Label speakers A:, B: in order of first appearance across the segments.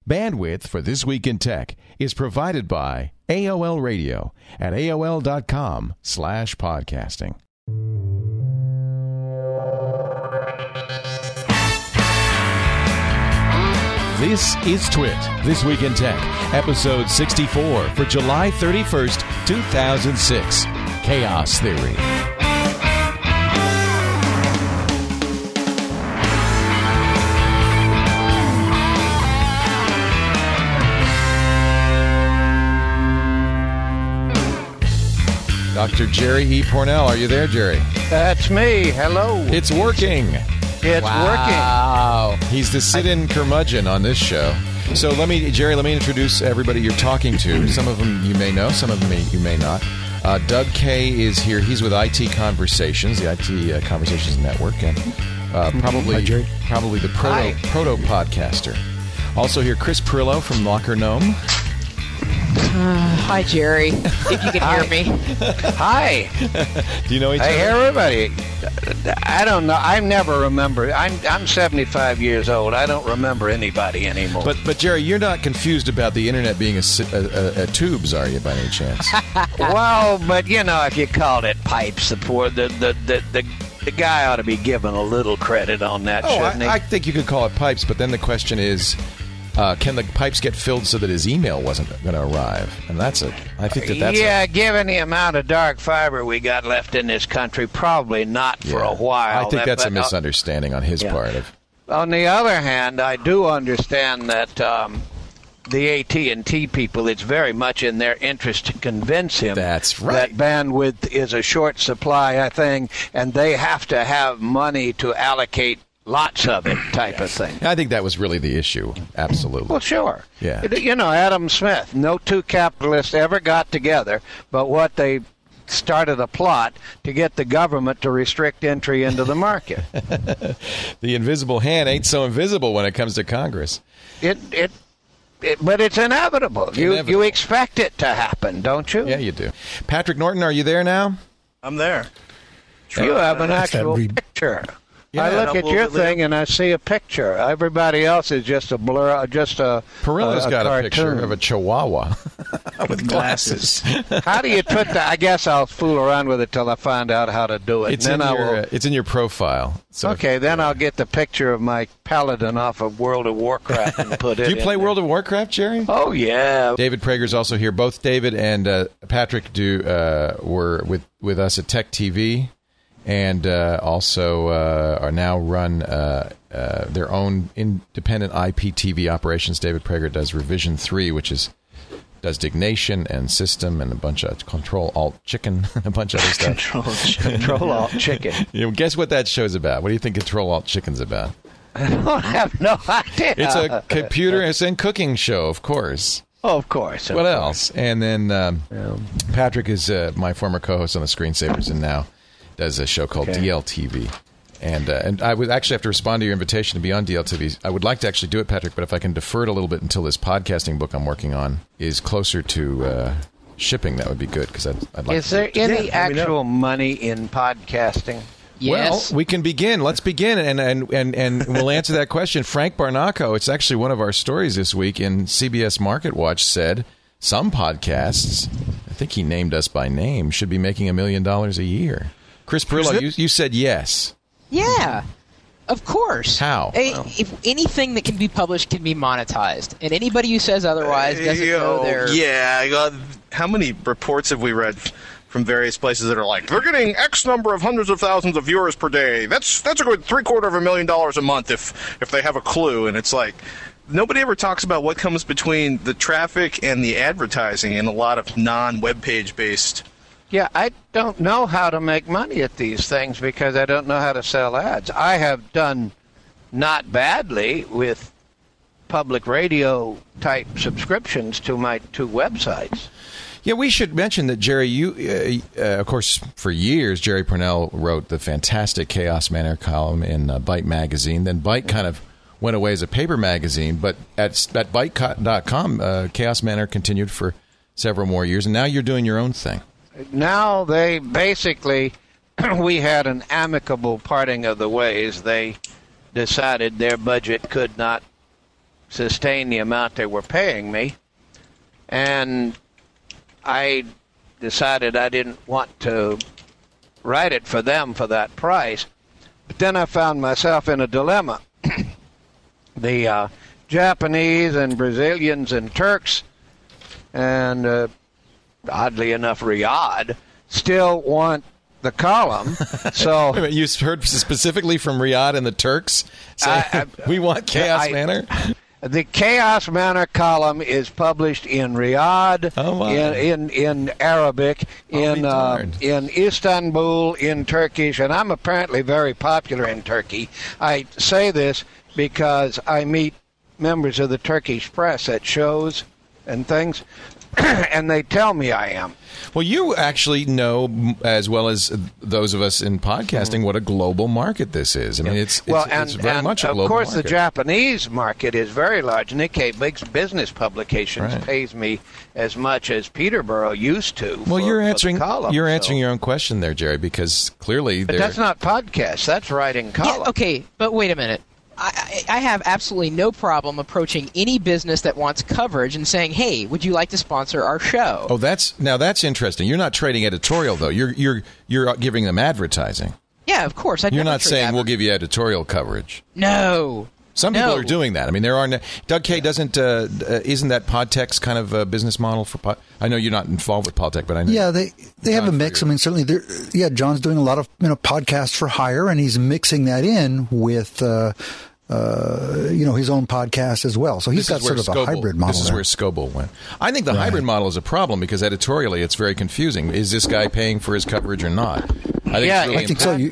A: Bandwidth for This Week in Tech is provided by AOL Radio at AOL.com/podcasting. This is Twit, This Week in Tech, episode 64 for July 31st, 2006. Chaos Theory. Dr. Jerry E. Pournelle, are you there, Jerry?
B: That's me. Hello.
A: It's working.
B: It's working.
A: He's the sit-in curmudgeon on this show. So Jerry, let me introduce everybody you're talking to. Some of them you may know, some of them you may not. Doug Kay is here. He's with IT Conversations, the IT Conversations Network, and probably the proto podcaster. Also here, Chris Pirillo from Locker Gnome.
C: Hi, Jerry. If you can hear me.
B: Hi.
A: Do you know each other?
B: I hear everybody. I don't know. I never remember. I'm 75 years old. I don't remember anybody anymore.
A: But Jerry, you're not confused about the internet being a tubes, are you, by any chance?
B: Well, but you know, if you called it pipes, the guy ought to be given a little credit on that, shouldn't he?
A: I think you could call it pipes, but then the question is, can the pipes get filled so that his email wasn't going to arrive? And that's
B: given the amount of dark fiber we got left in this country, probably not for a while.
A: I think that's a misunderstanding on his part.
B: On the other hand, I do understand that the AT&T people, it's very much in their interest to convince him
A: that's right.
B: that bandwidth is a short supply thing, and they have to have money to allocate lots of it type of thing.
A: I think that was really the issue. Absolutely.
B: Well, sure.
A: Yeah.
B: You know, Adam Smith, no two capitalists ever got together, but what they started a plot to get the government to restrict entry into the market.
A: The invisible hand ain't so invisible when it comes to Congress.
B: But it's inevitable. You expect it to happen, don't you?
A: Yeah, you do. Patrick Norton, are you there now?
D: I'm there.
B: You have an actual picture.
A: Yeah,
B: I look at your thing and I see a picture. Everybody else is just a blur, just a
A: Perilla's got
B: cartoon.
A: a picture of a chihuahua
D: with glasses.
B: How do you put that? I guess I'll fool around with it till I find out how to do it.
A: It's in your profile. So
B: then I'll get the picture of my paladin off of World of Warcraft and put it in.
A: Do you play World of Warcraft, Jerry?
B: Oh, yeah.
A: David Prager's also here. Both David and Patrick were with us at Tech TV. And also are now run their own independent IPTV operations. David Prager does Revision 3, which does Dignation and System and a bunch of Control-Alt-Chicken, a bunch of other stuff.
B: Control-Alt-Chicken.
A: Guess what that show's about? What do you think Control-Alt-Chicken's about?
B: I don't have no idea.
A: It's a computer and cooking show, of course.
B: Oh, of course.
A: What else? And then Patrick is my former co-host on the Screensavers and now does a show called DLTV. And I would actually have to respond to your invitation to be on DLTV. I would like to actually do it, Patrick, but if I can defer it a little bit until this podcasting book I'm working on is closer to shipping, that would be good. Because I'd like.
B: Is there any actual money in podcasting?
C: Yes.
A: Well, we can begin. Let's begin, and we'll answer that question. Frank Barnaco, it's actually one of our stories this week in CBS Market Watch, said some podcasts, I think he named us by name, should be making $1 million a year. Chris Pirillo, you said yes.
C: Yeah, of course.
A: How?
C: If anything that can be published can be monetized, and anybody who says otherwise doesn't know their...
D: Yeah, how many reports have we read from various places that are like, they're getting X number of hundreds of thousands of viewers per day. That's a good $750,000 a month if they have a clue. And it's like, nobody ever talks about what comes between the traffic and the advertising in a lot of non-web page based.
B: Yeah, I don't know how to make money at these things because I don't know how to sell ads. I have done not badly with public radio type subscriptions to my two websites.
A: Yeah, we should mention that, Jerry, you, of course, for years, Jerry Pournelle wrote the fantastic Chaos Manor column in Byte magazine. Then Byte kind of went away as a paper magazine, but at Byte.com, Chaos Manor continued for several more years, and now you're doing your own thing.
B: Now they basically, we had an amicable parting of the ways. They decided their budget could not sustain the amount they were paying me. And I decided I didn't want to write it for them for that price. But then I found myself in a dilemma. The Japanese and Brazilians and Turks and, oddly enough, Riyadh still want the column. So
A: Wait a minute, you heard specifically from Riyadh and the Turks saying, we want Chaos Manor?
B: The Chaos Manor column is published in Riyadh, in Arabic, in Istanbul, in Turkish, and I'm apparently very popular in Turkey. I say this because I meet members of the Turkish press at shows and things, and they tell me I am.
A: Well, you actually know, as well as those of us in podcasting, what a global market this is. I mean, it's very much a global market.
B: Of course, the Japanese market is very large. Nikkei Business Publications pays me as much as Peterborough used to.
A: Well, you're answering
B: column,
A: your own question there, Jerry, because clearly
B: but that's not podcast. That's writing column.
C: Yeah, okay, but wait a minute. I have absolutely no problem approaching any business that wants coverage and saying, "Hey, would you like to sponsor our show?"
A: Oh, that's interesting. You're not trading editorial though. You're giving them advertising.
C: Yeah, of course.
A: You're not saying we'll give you editorial coverage.
C: No.
A: Some people are doing that. I mean, there are. Doug Kaye isn't that Podtech's kind of a business model for? I know you're not involved with Podtech, but I know.
E: Yeah, they have a mix. I mean, certainly, John's doing a lot of podcasts for hire, and he's mixing that in with. His own podcast as well. So he's got sort of a hybrid model.
A: This is where Scoble went. I think the hybrid model is a problem because editorially it's very confusing. Is this guy paying for his coverage or not? I think
E: so.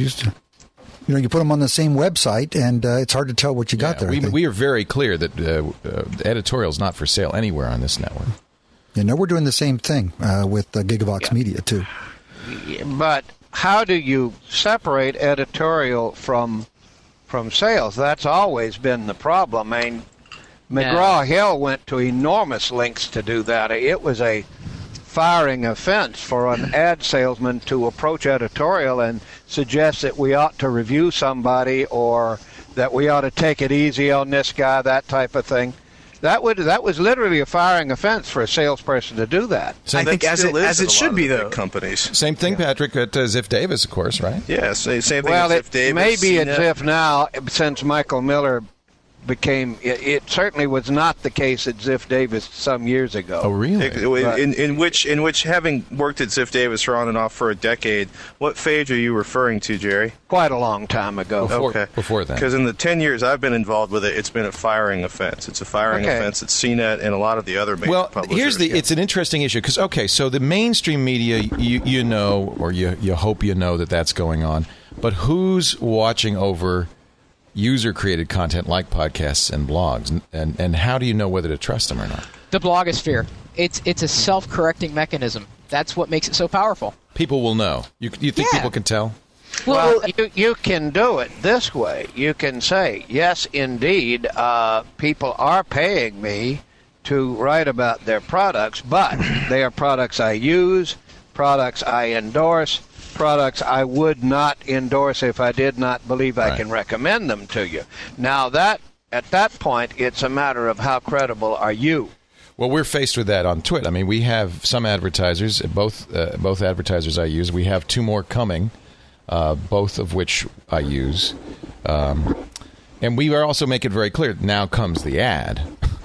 E: You put them on the same website, and it's hard to tell what you got there.
A: We are very clear that editorial is not for sale anywhere on this network.
E: We're doing the same thing with Gigavox Media, too.
B: But how do you separate editorial from sales? That's always been the problem. I mean, McGraw-Hill went to enormous lengths to do that. It was a firing offense for an ad salesman to approach editorial and suggest that we ought to review somebody or that we ought to take it easy on this guy, that type of thing. That was literally a firing offense for a salesperson to do that.
D: I think as it should be, though. Companies.
A: Same thing, Patrick, at Ziff Davis, of course, right?
D: Yes, same thing.
B: Well,
D: at Ziff Davis.
B: Maybe at Ziff now, since Michael Miller became. It certainly was not the case at Ziff Davis some years ago.
A: Oh, really?
D: In which, having worked at Ziff Davis for on and off for a decade, what phase are you referring to, Jerry?
B: Quite a long time ago.
A: Before then.
D: Because in the 10 years I've been involved with it, it's been a firing offense. It's a firing offense at CNET and a lot of the other major publishers. It's
A: an interesting issue because, so the mainstream media, you know, or you hope you know that that's going on, but who's watching over user-created content like podcasts and blogs, and how do you know whether to trust them or not?
C: The blogosphere. It's a self-correcting mechanism. That's what makes it so powerful.
A: People will know. You think people can tell?
B: Well, you can do it this way. You can say, yes, indeed, people are paying me to write about their products, but they are products I use, products I endorse, products I would not endorse if I did not believe I can recommend them to you. Now, at that point, it's a matter of how credible are you.
A: Well, we're faced with that on Twitter. I mean, we have some advertisers, both advertisers I use. We have two more coming, both of which I use. And we also make it very clear, now comes the ad.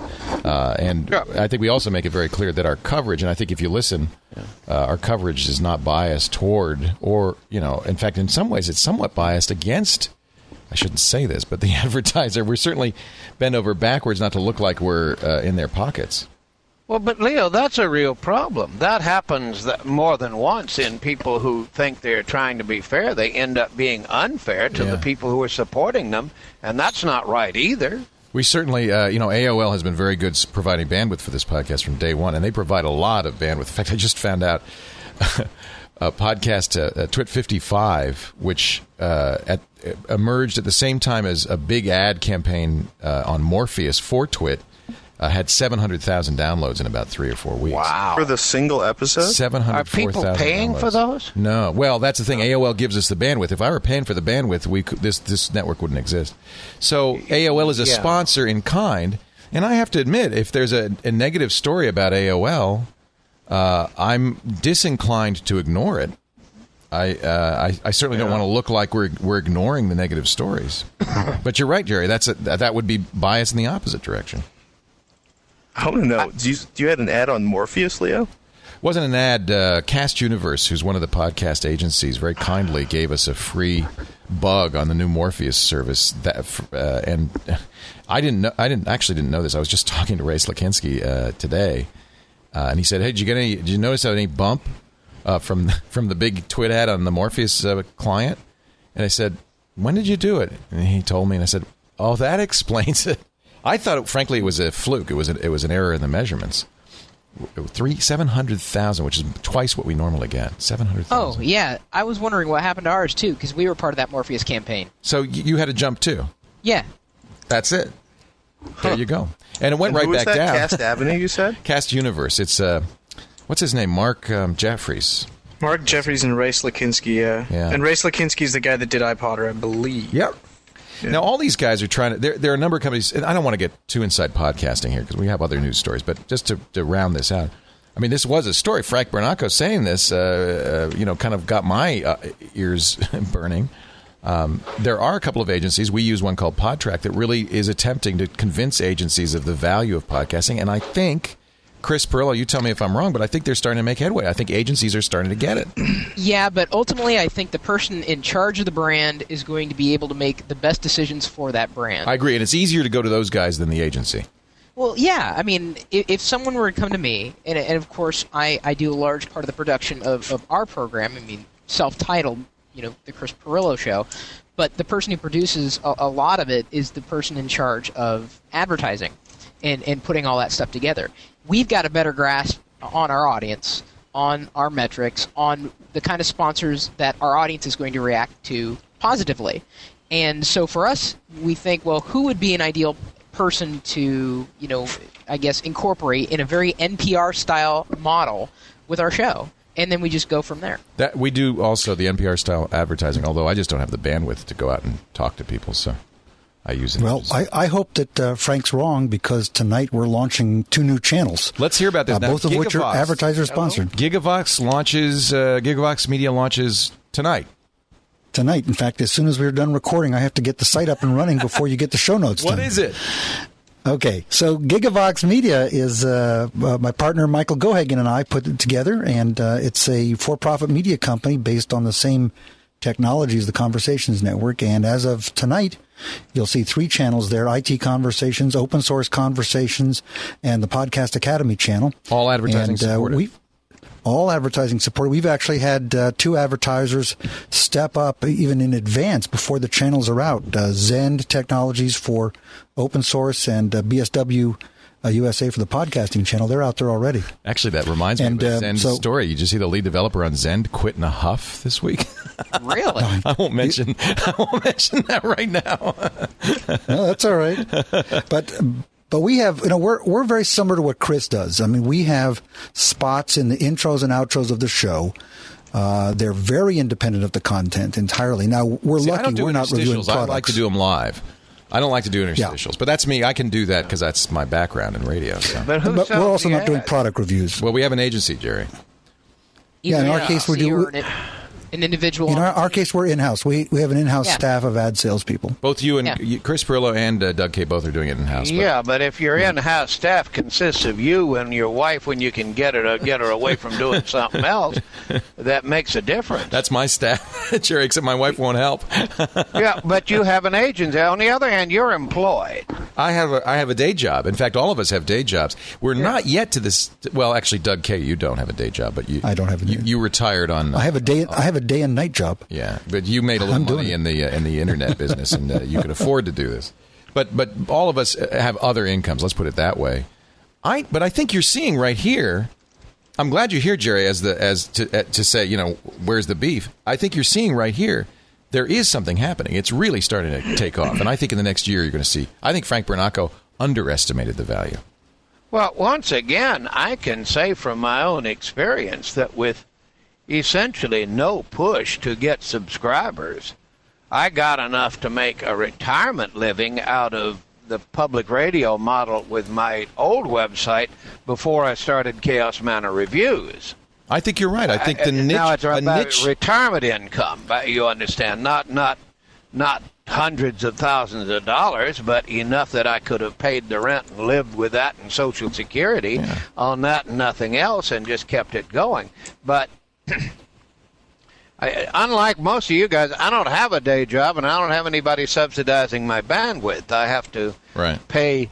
A: I think we also make it very clear that our coverage, and I think if you listen, our coverage is not biased toward, or, in fact, in some ways it's somewhat biased against, I shouldn't say this, but the advertiser. We're certainly bent over backwards not to look like we're in their pockets.
B: Well, but Leo, that's a real problem. That happens more than once in people who think they're trying to be fair. They end up being unfair to the people who are supporting them, and that's not right either.
A: We certainly, AOL has been very good providing bandwidth for this podcast from day one, and they provide a lot of bandwidth. In fact, I just found out a podcast, Twit 55, which emerged at the same time as a big ad campaign on Morpheus for Twit, had 700,000 downloads in about 3 or 4 weeks.
B: Wow.
D: For the single episode?
A: 704,000
B: Are people paying
A: downloads.
B: For those?
A: No. Well, that's the thing. AOL gives us the bandwidth. If I were paying for the bandwidth, this network wouldn't exist. So AOL is a sponsor in kind, And I have to admit, if there's a negative story about AOL, I'm disinclined to ignore it. I certainly don't want to look like we're ignoring the negative stories. But you're right, Jerry. That would be bias in the opposite direction.
D: I want to know, do you had an ad on Morpheus, Leo?
A: Wasn't an ad. Cast Universe, who's one of the podcast agencies, very kindly gave us a free bug on the new Morpheus service. And I didn't know this. I was just talking to Ray Slakinski today, and he said, "Hey, did you notice any bump from the big twit ad on the Morpheus client?" And I said, "When did you do it?" And he told me, and I said, "Oh, that explains it." I thought, frankly, it was a fluke. It was an error in the measurements. 700,000, which is twice what we normally get. 700,000.
C: Oh, yeah. I was wondering what happened to ours, too, because we were part of that Morpheus campaign.
A: So you had to jump, too?
C: Yeah.
A: That's it. There you go. And it went right back down.
D: Cast Avenue, you said?
A: Cast Universe. It's, what's his name? Mark Jeffries.
F: Mark Jeffries and Ray Slakinski, yeah. And Ray Slakinski's the guy that did iPodder, I believe.
A: Yep. Yeah. Now, all these guys are trying to... There are a number of companies... And I don't want to get too inside podcasting here because we have other news stories, but just to round this out. I mean, this was a story. Frank Bernacco saying this, kind of got my ears burning. There are a couple of agencies. We use one called Podtrack that really is attempting to convince agencies of the value of podcasting. And I think... Chris Pirillo, you tell me if I'm wrong, but I think they're starting to make headway. I think agencies are starting to get it.
C: Yeah, but ultimately I think the person in charge of the brand is going to be able to make the best decisions for that brand.
A: I agree, and it's easier to go to those guys than the agency.
C: Well, yeah. I mean, if someone were to come to me, and of course I do a large part of the production of our program, I mean, self-titled, the Chris Pirillo Show, but the person who produces a lot of it is the person in charge of advertising and putting all that stuff together. We've got a better grasp on our audience, on our metrics, on the kind of sponsors that our audience is going to react to positively. And so for us, we think, well, who would be an ideal person to, I guess, incorporate in a very NPR-style model with our show? And then we just go from there.
A: That we do also the NPR-style advertising, although I just don't have the bandwidth to go out and talk to people, so... I use it.
E: Well, I hope that Frank's wrong because tonight we're launching 2 new channels.
A: Let's hear about this now.
E: Both of which are advertiser-sponsored.
A: Gigavox Media launches tonight.
E: Tonight. In fact, as soon as we're done recording, I have to get the site up and running before you get the show notes done.
A: What is it?
E: Okay, so Gigavox Media is my partner Michael Gohagan and I put it together, and it's a for-profit media company based on the same technology as the Conversations Network. And as of tonight, you'll see 3 channels there: IT Conversations, Open Source Conversations, and the Podcast Academy channel.
A: All advertising supported.
E: All advertising supported. We've actually had 2 advertisers step up even in advance before the channels are out. Zend Technologies for Open Source and BSW USA for the podcasting channel. They're out there already.
A: Actually, that reminds me of a Zend story. You just see the lead developer on Zend quit in a huff this week.
C: Really?
A: I won't mention that right now.
E: No, that's all right. But we have, we're very similar to what Chris does. I mean, we have spots in the intros and outros of the show. They're very independent of the content entirely. Now, we're lucky we're not reviewing products.
A: I like to do them live. I don't like to do interstitials, but that's me. I can do that because that's my background in radio. So.
E: But we're also not doing product reviews.
A: Well, we have an agency, Jerry.
E: Yeah, in our case, we do.
C: An individual.
E: In our case, we're in-house. We have an in-house staff of ad salespeople.
A: Both you and Chris Pirillo and Doug Kaye both are doing it in-house.
B: But if your in-house staff consists of you and your wife, when you can get her away from doing something else, that makes a difference.
A: That's my staff, Jerry, except my wife won't help.
B: Yeah, but you have an agency. On the other hand, you're employed.
A: I have a day job. In fact, all of us have day jobs. We're not yet to this. Well, actually, Doug Kaye, you don't have a day job, but
E: I don't have a day.
A: You retired on.
E: I have a day and night job.
A: Yeah, but you made a little money in the internet business, and you could afford to do this. But all of us have other incomes. Let's put it that way. But I think you're seeing right here. I'm glad you're here, Jerry, as to say, where's the beef? I think you're seeing right here. There is something happening. It's really starting to take off, and I think in the next year you're going to see. I think Frank Bernacco underestimated the value.
B: Well, once again, I can say from my own experience that with essentially no push to get subscribers, I got enough to make a retirement living out of the public radio model with my old website before I started Chaos Manor Reviews.
A: I think you're right. I think the niche.
B: Now it's about retirement income, you understand, not hundreds of thousands of dollars, but enough that I could have paid the rent and lived with that and Social Security on that and nothing else and just kept it going. But unlike most of you guys, I don't have a day job and I don't have anybody subsidizing my bandwidth. I have to pay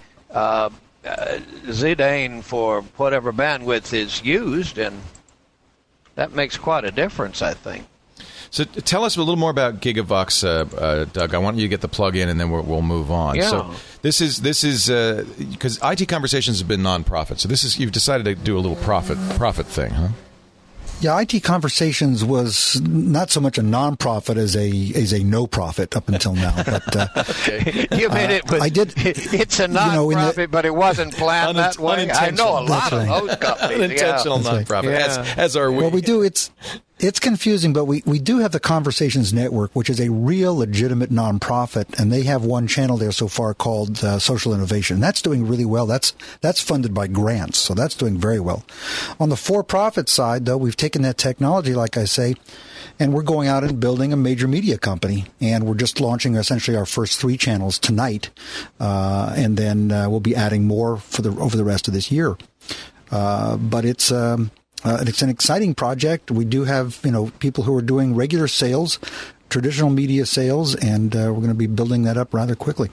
B: Zidane for whatever bandwidth is used, and that makes quite a difference, I think.
A: So tell us a little more about Gigavox, Doug. I want you to get the plug in, and then we'll move on.
B: Yeah.
A: So this is because IT Conversations have been nonprofit. So you've decided to do a little profit thing, huh?
E: Yeah, IT Conversations was not so much a nonprofit as a no profit up until now. But
A: okay.
B: You mean it was?
E: I did.
B: It's a nonprofit, but it wasn't planned that way. I know a lot of those companies.
A: Unintentional nonprofit, as are we.
E: Well, we do. It's confusing, but we do have the Conversations Network, which is a real legitimate nonprofit, and they have one channel there so far called Social Innovation. That's doing really well. That's funded by grants, so that's doing very well. On the for-profit side, though, we've taken that technology, like I say, and we're going out and building a major media company, and we're just launching essentially our first 3 channels tonight, and then we'll be adding more over the rest of this year. But it's an exciting project. We do have, people who are doing regular sales, traditional media sales, and we're going to be building that up rather quickly.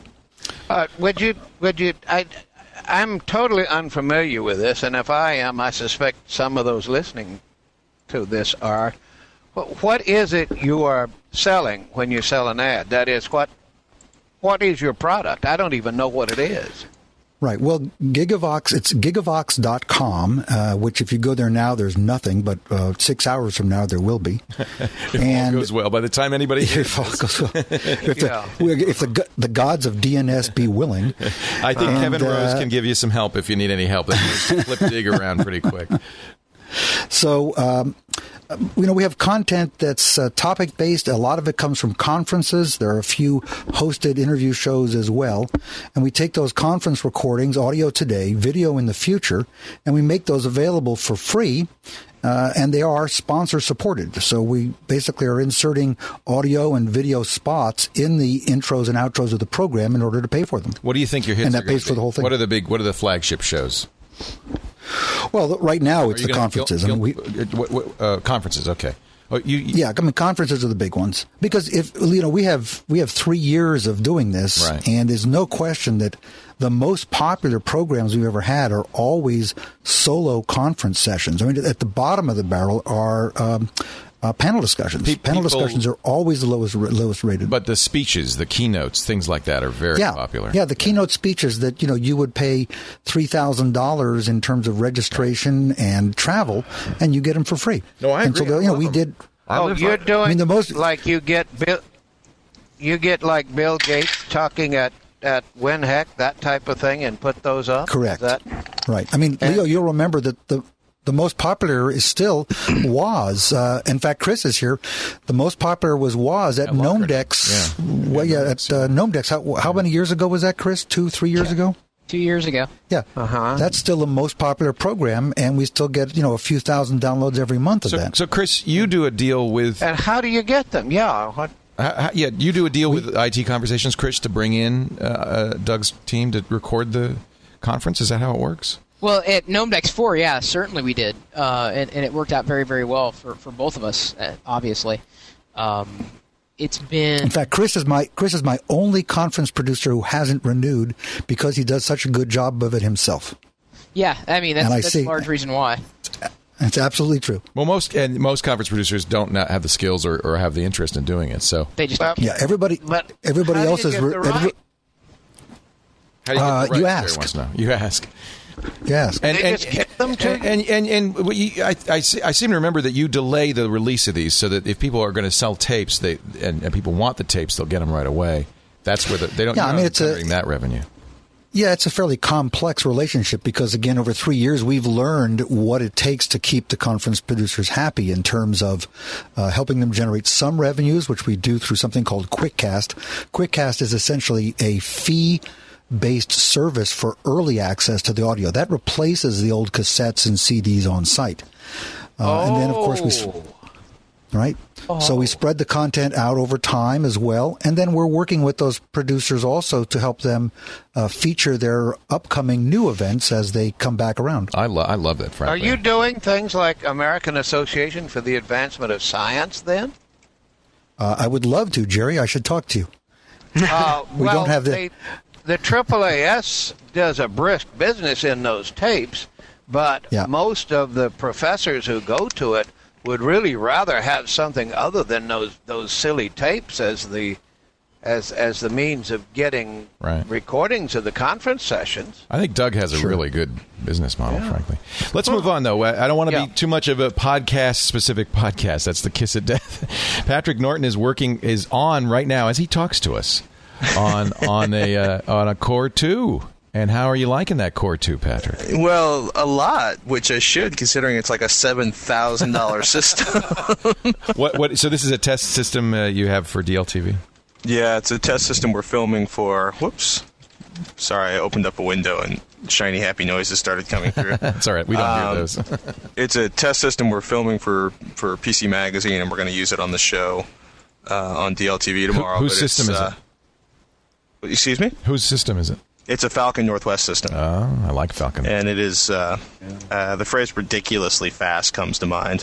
B: I'm totally unfamiliar with this, and if I am, I suspect some of those listening to this are. What is it you are selling when you sell an ad? That is, what is your product? I don't even know what it is.
E: Right. Well, Gigavox, it's Gigavox.com, which if you go there now, there's nothing, but 6 hours from now, there will be.
A: If all goes well, by the time anybody hears
E: if the gods of DNS be willing.
A: I think Kevin Rose can give you some help if you need any help. They can flip Dig around pretty quick.
E: So, we have content that's topic-based. A lot of it comes from conferences. There are a few hosted interview shows as well. And we take those conference recordings, audio today, video in the future, and we make those available for free. And they are sponsor-supported. So we basically are inserting audio and video spots in the intros and outros of the program in order to pay for them.
A: What do you think your hits
E: and
A: are
E: that pays for the whole thing.
A: What are the flagship shows?
E: Well, right now it's the conferences.
A: Conferences, okay.
E: Conferences are the big ones because we have 3 years of doing this,
A: right.
E: And there's no question that the most popular programs we've ever had are always solo conference sessions. I mean, at the bottom of the barrel are panel discussions. Panel discussions are always the lowest rated.
A: But the speeches, the keynotes, things like that are very popular.
E: Yeah, the keynote speeches that you would pay $3,000 in terms of registration and travel, and you get them for free.
A: No, I agree.
E: And so we did.
B: You're doing
E: the most
B: like you get like Bill Gates talking at WinHEC, that type of thing, and put those up.
E: Correct. Right. I mean, Leo, you'll remember that the most popular is still WOZ. In fact, Chris is here. The most popular was WOZ at Gnomedex. Gnomedex. How many years ago was that, Chris? 2-3 years ago?
C: 2 years ago.
E: Yeah. That's still the most popular program, and we still get, a few thousand downloads every month of that.
A: So, Chris, you do a deal with...
B: And how do you get them? Yeah.
A: You do a deal with IT Conversations, Chris, to bring in Doug's team to record the conference? Is that how it works?
C: Well, at Gnomedex 4, certainly we did, and it worked out very, very well for both of us. Obviously, it's been.
E: In fact, Chris is my only conference producer who hasn't renewed because he does such a good job of it himself.
C: Yeah, I mean that's a large reason why.
E: It's absolutely true.
A: Well, most conference producers don't have the skills or have the interest in doing it. So
C: they just
E: everybody else is.
A: How do you get the right?
E: You ask.
A: You ask.
E: Yes,
B: and
A: I seem to remember that you delay the release of these so that if people are going to sell tapes, and people want the tapes, they'll get them right away. That's where they don't. It's generating that revenue.
E: Yeah, it's a fairly complex relationship because, again, over 3 years, we've learned what it takes to keep the conference producers happy in terms of helping them generate some revenues, which we do through something called QuickCast. QuickCast is essentially a fee based service for early access to the audio. That replaces the old cassettes and CDs on site. And then, of course, so we spread the content out over time as well. And then we're working with those producers also to help them feature their upcoming new events as they come back around.
A: I love that, frankly.
B: Are you doing things like American Association for the Advancement of Science then?
E: I would love to, Jerry. I should talk to you. We don't have
B: the AAAS does a brisk business in those tapes, but most of the professors who go to it would really rather have something other than those silly tapes as the means of getting recordings of the conference sessions.
A: I think Doug has a really good business model, frankly. Let's move on, though. I don't want to be too much of a podcast-specific podcast. That's the kiss of death. Patrick Norton is on right now as he talks to us on a Core 2. And how are you liking that Core 2, Patrick?
F: Well, a lot, which I should, considering it's like a $7,000 system.
A: What? So this is a test system you have for DLTV?
D: Yeah, it's a test system we're filming for. Whoops. Sorry, I opened up a window and shiny happy noises started coming through.
A: That's all right. We don't hear those.
D: It's a test system we're filming for PC Magazine, and we're going to use it on the show on DLTV tomorrow.
A: Whose system is it?
D: Excuse me?
A: Whose system is it?
D: It's a Falcon Northwest system.
A: Oh, I like Falcon.
D: And it is, the phrase ridiculously fast comes to mind.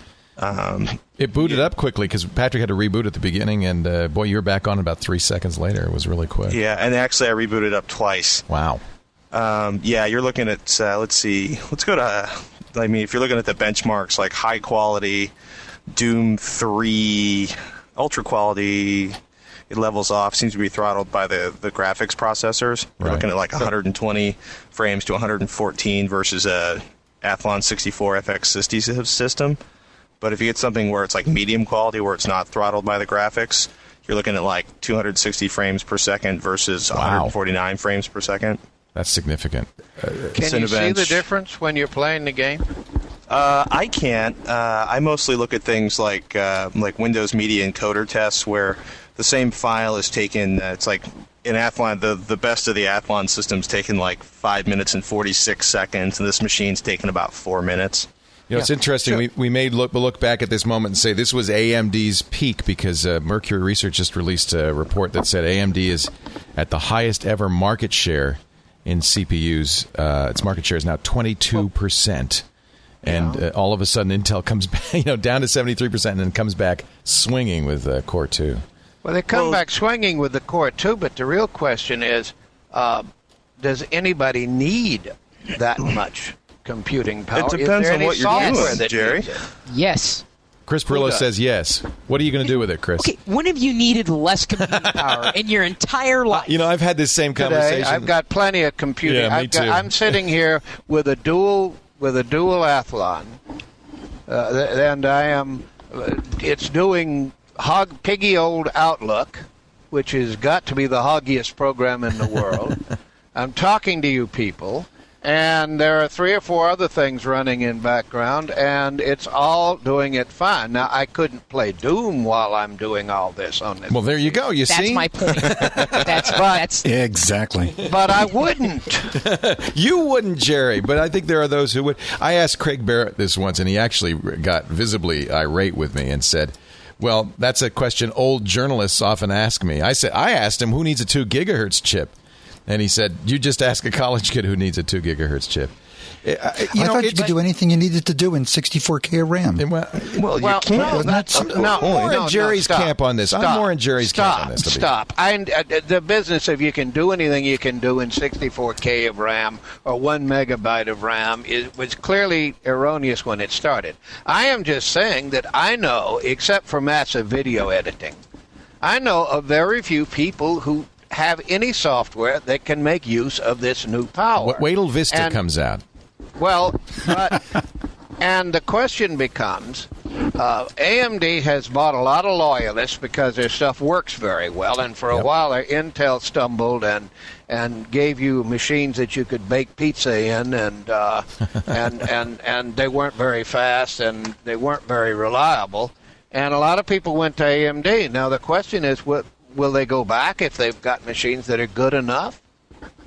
A: It booted up quickly because Patrick had to reboot at the beginning, and boy, you were back on about 3 seconds later. It was really quick.
D: Yeah, and actually I rebooted up twice.
A: Wow.
D: You're looking at, let's see, let's go to, if you're looking at the benchmarks, like high quality, Doom 3, ultra quality, it levels off, seems to be throttled by the graphics processors. We're looking at like 120 frames to 114 versus a Athlon 64 FX 60 system. But if you get something where it's like medium quality, where it's not throttled by the graphics, you're looking at like 260 frames per second versus 149 frames per second.
A: That's significant.
B: Can you see the difference when you're playing the game?
D: I can't. I mostly look at things like Windows Media Encoder tests, where the same file is taken. It's like in Athlon, the best of the Athlon system's taken like 5 minutes and 46 seconds, and this machine's taken about 4 minutes.
A: You know, it's interesting. Sure. We may look back at this moment and say this was AMD's peak because Mercury Research just released a report that said AMD is at the highest ever market share in CPUs. Its market share is now 22%. And all of a sudden, Intel comes back, down to 73%, and then comes back swinging with Core 2.
B: Well, they come back swinging with the Core 2, but the real question is, does anybody need that much computing power?
D: It depends on what you're doing, Jerry.
C: Yes.
A: Chris Pirillo says yes. What are you going to do with it, Chris?
C: Okay, when have you needed less computing power in your entire life?
A: I've had this same conversation.
B: Today, I've got plenty of computing.
A: Yeah, me too.
B: I'm sitting here with a dual Athlon, and I am. It's doing piggy old Outlook, which has got to be the hoggiest program in the world. I'm talking to you people, and there are 3 or 4 other things running in background, and it's all doing it fine. Now, I couldn't play Doom while I'm doing all this on this.
A: Well, there you go. You see?
C: That's my point. That's
E: exactly.
B: But I wouldn't.
A: You wouldn't, Jerry, but I think there are those who would. I asked Craig Barrett this once, and he actually got visibly irate with me and said, well, that's a question old journalists often ask me. I asked him, who needs a 2 gigahertz chip? And he said, you just ask a college kid who needs a 2 gigahertz chip.
E: I thought you could do anything you needed to do in 64K RAM.
B: You can't.
A: I'm more in Jerry's camp on this. I'm more in Jerry's camp on this.
B: Stop. The business of you can do anything you can do in 64K of RAM or 1 megabyte of RAM was clearly erroneous when it started. I am just saying that I know, except for massive video editing, I know of very few people who have any software that can make use of this new power.
A: Wait till Vista comes out.
B: Well, and the question becomes, AMD has bought a lot of loyalists because their stuff works very well, and for a while Intel stumbled and gave you machines that you could bake pizza in, and they weren't very fast and they weren't very reliable, and a lot of people went to AMD. Now the question is, will they go back if they've got machines that are good enough?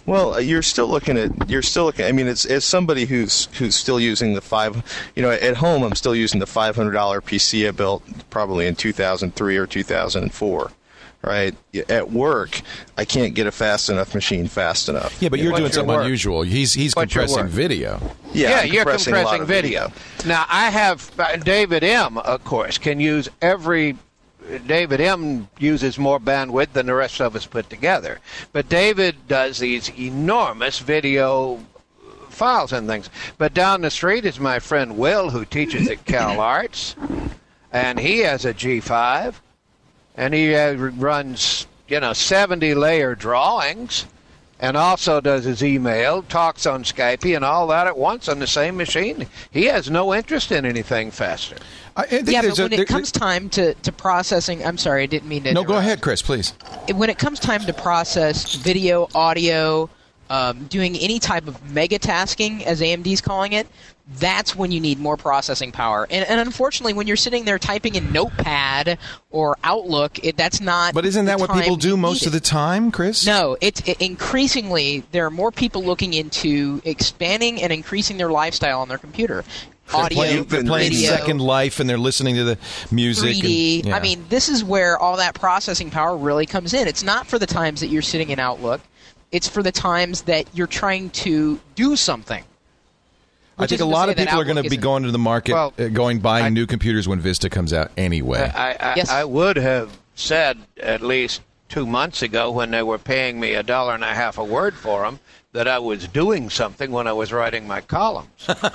D: Well, you're still looking. I mean, it's as somebody who's still using the at home, I'm still using the $500 PC I built probably in 2003 or 2004. Right? At work, I can't get a fast enough machine fast enough.
A: Yeah, but you're doing something unusual. He's compressing video.
D: Yeah,
B: you're compressing video. Now, I have David M., of course, can use David M. uses more bandwidth than the rest of us put together. But David does these enormous video files and things. But down the street is my friend Will, who teaches at Cal Arts, and he has a G5, and he runs 70-layer drawings, and also does his email, talks on Skype, and all that at once on the same machine. He has no interest in anything faster.
C: But when it comes time to processing, I'm sorry, I didn't mean to.
A: No, go ahead, Chris, please.
C: When it comes time to process video, audio, doing any type of megatasking, as AMD's calling it, that's when you need more processing power. And unfortunately, when you're sitting there typing in Notepad or Outlook, that's not.
A: But isn't that what people do most of the time, Chris?
C: No, increasingly there are more people looking into expanding and increasing their lifestyle on their computer. Audio,
A: they're playing
C: video,
A: Second Life, and they're listening to the music.
C: 3D. I mean, this is where all that processing power really comes in. It's not for the times that you're sitting in Outlook. It's for the times that you're trying to do something.
A: I think a lot of people are going to be going to the market, buying new computers when Vista comes out anyway.
B: I would have said at least 2 months ago when they were paying me $1.50 a word for them that I was doing something when I was writing my columns.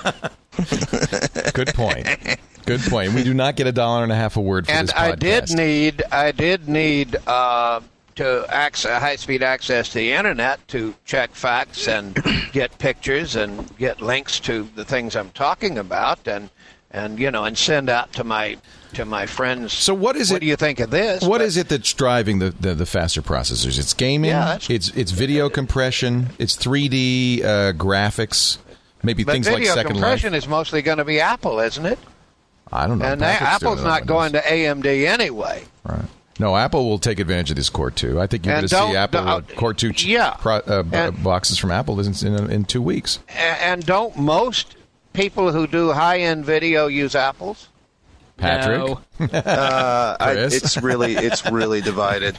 A: Good point. Good point. We do not get $1.50 a word for this podcast.
B: And I did need high-speed access to the internet to check facts and get pictures and get links to the things I'm talking about and send out to my friends.
A: So what is it?
B: What do you think of this?
A: What is it that's driving the faster processors? It's gaming.
B: Yeah,
A: it's video compression. It's 3D graphics. Maybe things like Second Life.
B: Video compression is mostly going to be Apple, isn't it?
A: I don't know.
B: And Apple's not going to AMD anyway.
A: Right. No, Apple will take advantage of this Core 2. I think you're going to see Apple Core 2 boxes from Apple in 2 weeks.
B: And don't most people who do high-end video use Apples?
A: Patrick?
C: No.
D: It's really divided.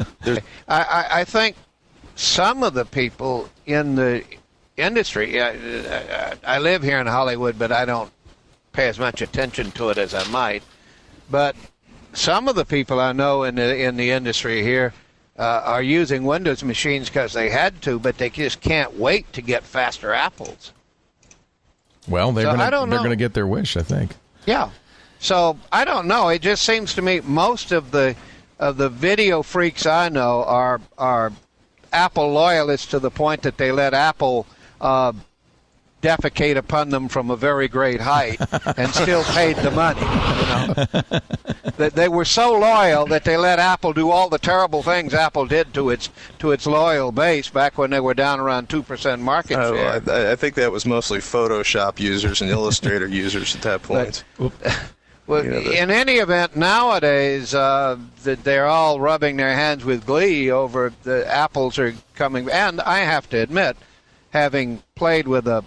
B: I think some of the people in the industry, I live here in Hollywood, but I don't pay as much attention to it as I might. But some of the people I know in the industry here are using Windows machines because they had to, but they just can't wait to get faster Apples.
A: Well, they're going to get their wish, I think.
B: Yeah. So I don't know. It just seems to me most of the video freaks I know are Apple loyalists to the point that they let Apple defecate upon them from a very great height and still paid the money. They were so loyal that they let Apple do all the terrible things Apple did to its loyal base back when they were down around 2% market share.
D: I think that was mostly Photoshop users and Illustrator users at that point.
B: Well, in any event, nowadays they're all rubbing their hands with glee over the Apples are coming. And I have to admit, having played with a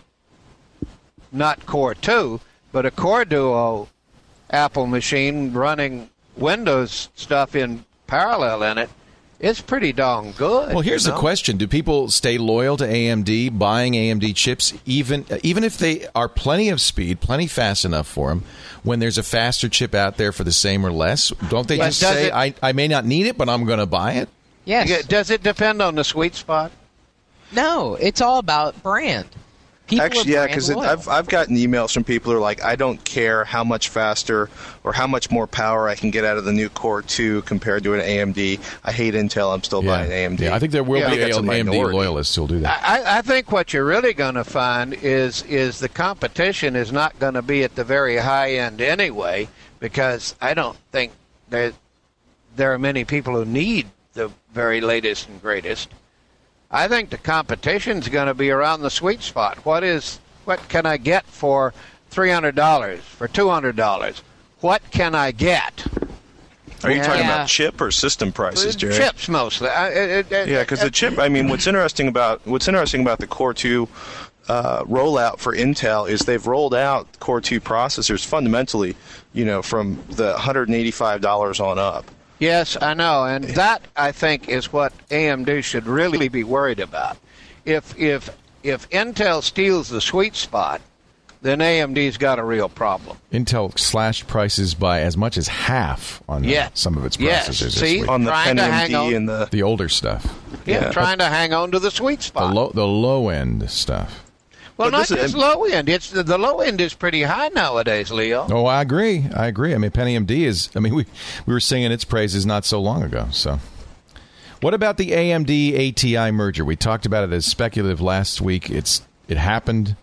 B: not Core 2, but a Core Duo Apple machine running Windows stuff in parallel in it, it's pretty darn good.
A: Well, here's the question. Do people stay loyal to AMD, buying AMD chips, even if they are plenty of speed, plenty fast enough for them, when there's a faster chip out there for the same or less? Don't they just say, I may not need it, but I'm going to buy it?
C: Yes.
B: Does it depend on the sweet spot?
C: No, it's all about brand.
D: Actually, yeah, because I've gotten emails from people who are like, I don't care how much faster or how much more power I can get out of the new Core 2 compared to an AMD. I hate Intel. I'm still buying AMD.
A: Yeah, I think there will be AMD loyalists who'll do that.
B: I think what you're really going to find is the competition is not going to be at the very high end anyway, because I don't think there are many people who need the very latest and greatest. I think the competition's going to be around the sweet spot. What can I get for $300, for $200? What can I get?
D: Are you talking about chip or system prices, Jerry?
B: Chips mostly.
D: Because the chip. I mean, what's interesting about the Core 2 rollout for Intel is they've rolled out Core 2 processors fundamentally, from the $185 on up.
B: Yes, I know, and that I think is what AMD should really be worried about. If Intel steals the sweet spot, then AMD's got a real problem.
A: Intel slashed prices by as much as half on some of its processors this week.
D: On the NMD and the
A: older stuff.
B: Trying to hang on to the sweet spot.
A: The low end stuff.
B: Well, not just low end. It's the low end is pretty high nowadays, Leo.
A: Oh, I agree. I mean, Pentium D is. I mean, we were singing its praises not so long ago. So, what about the AMD ATI merger? We talked about it as speculative last week. It happened.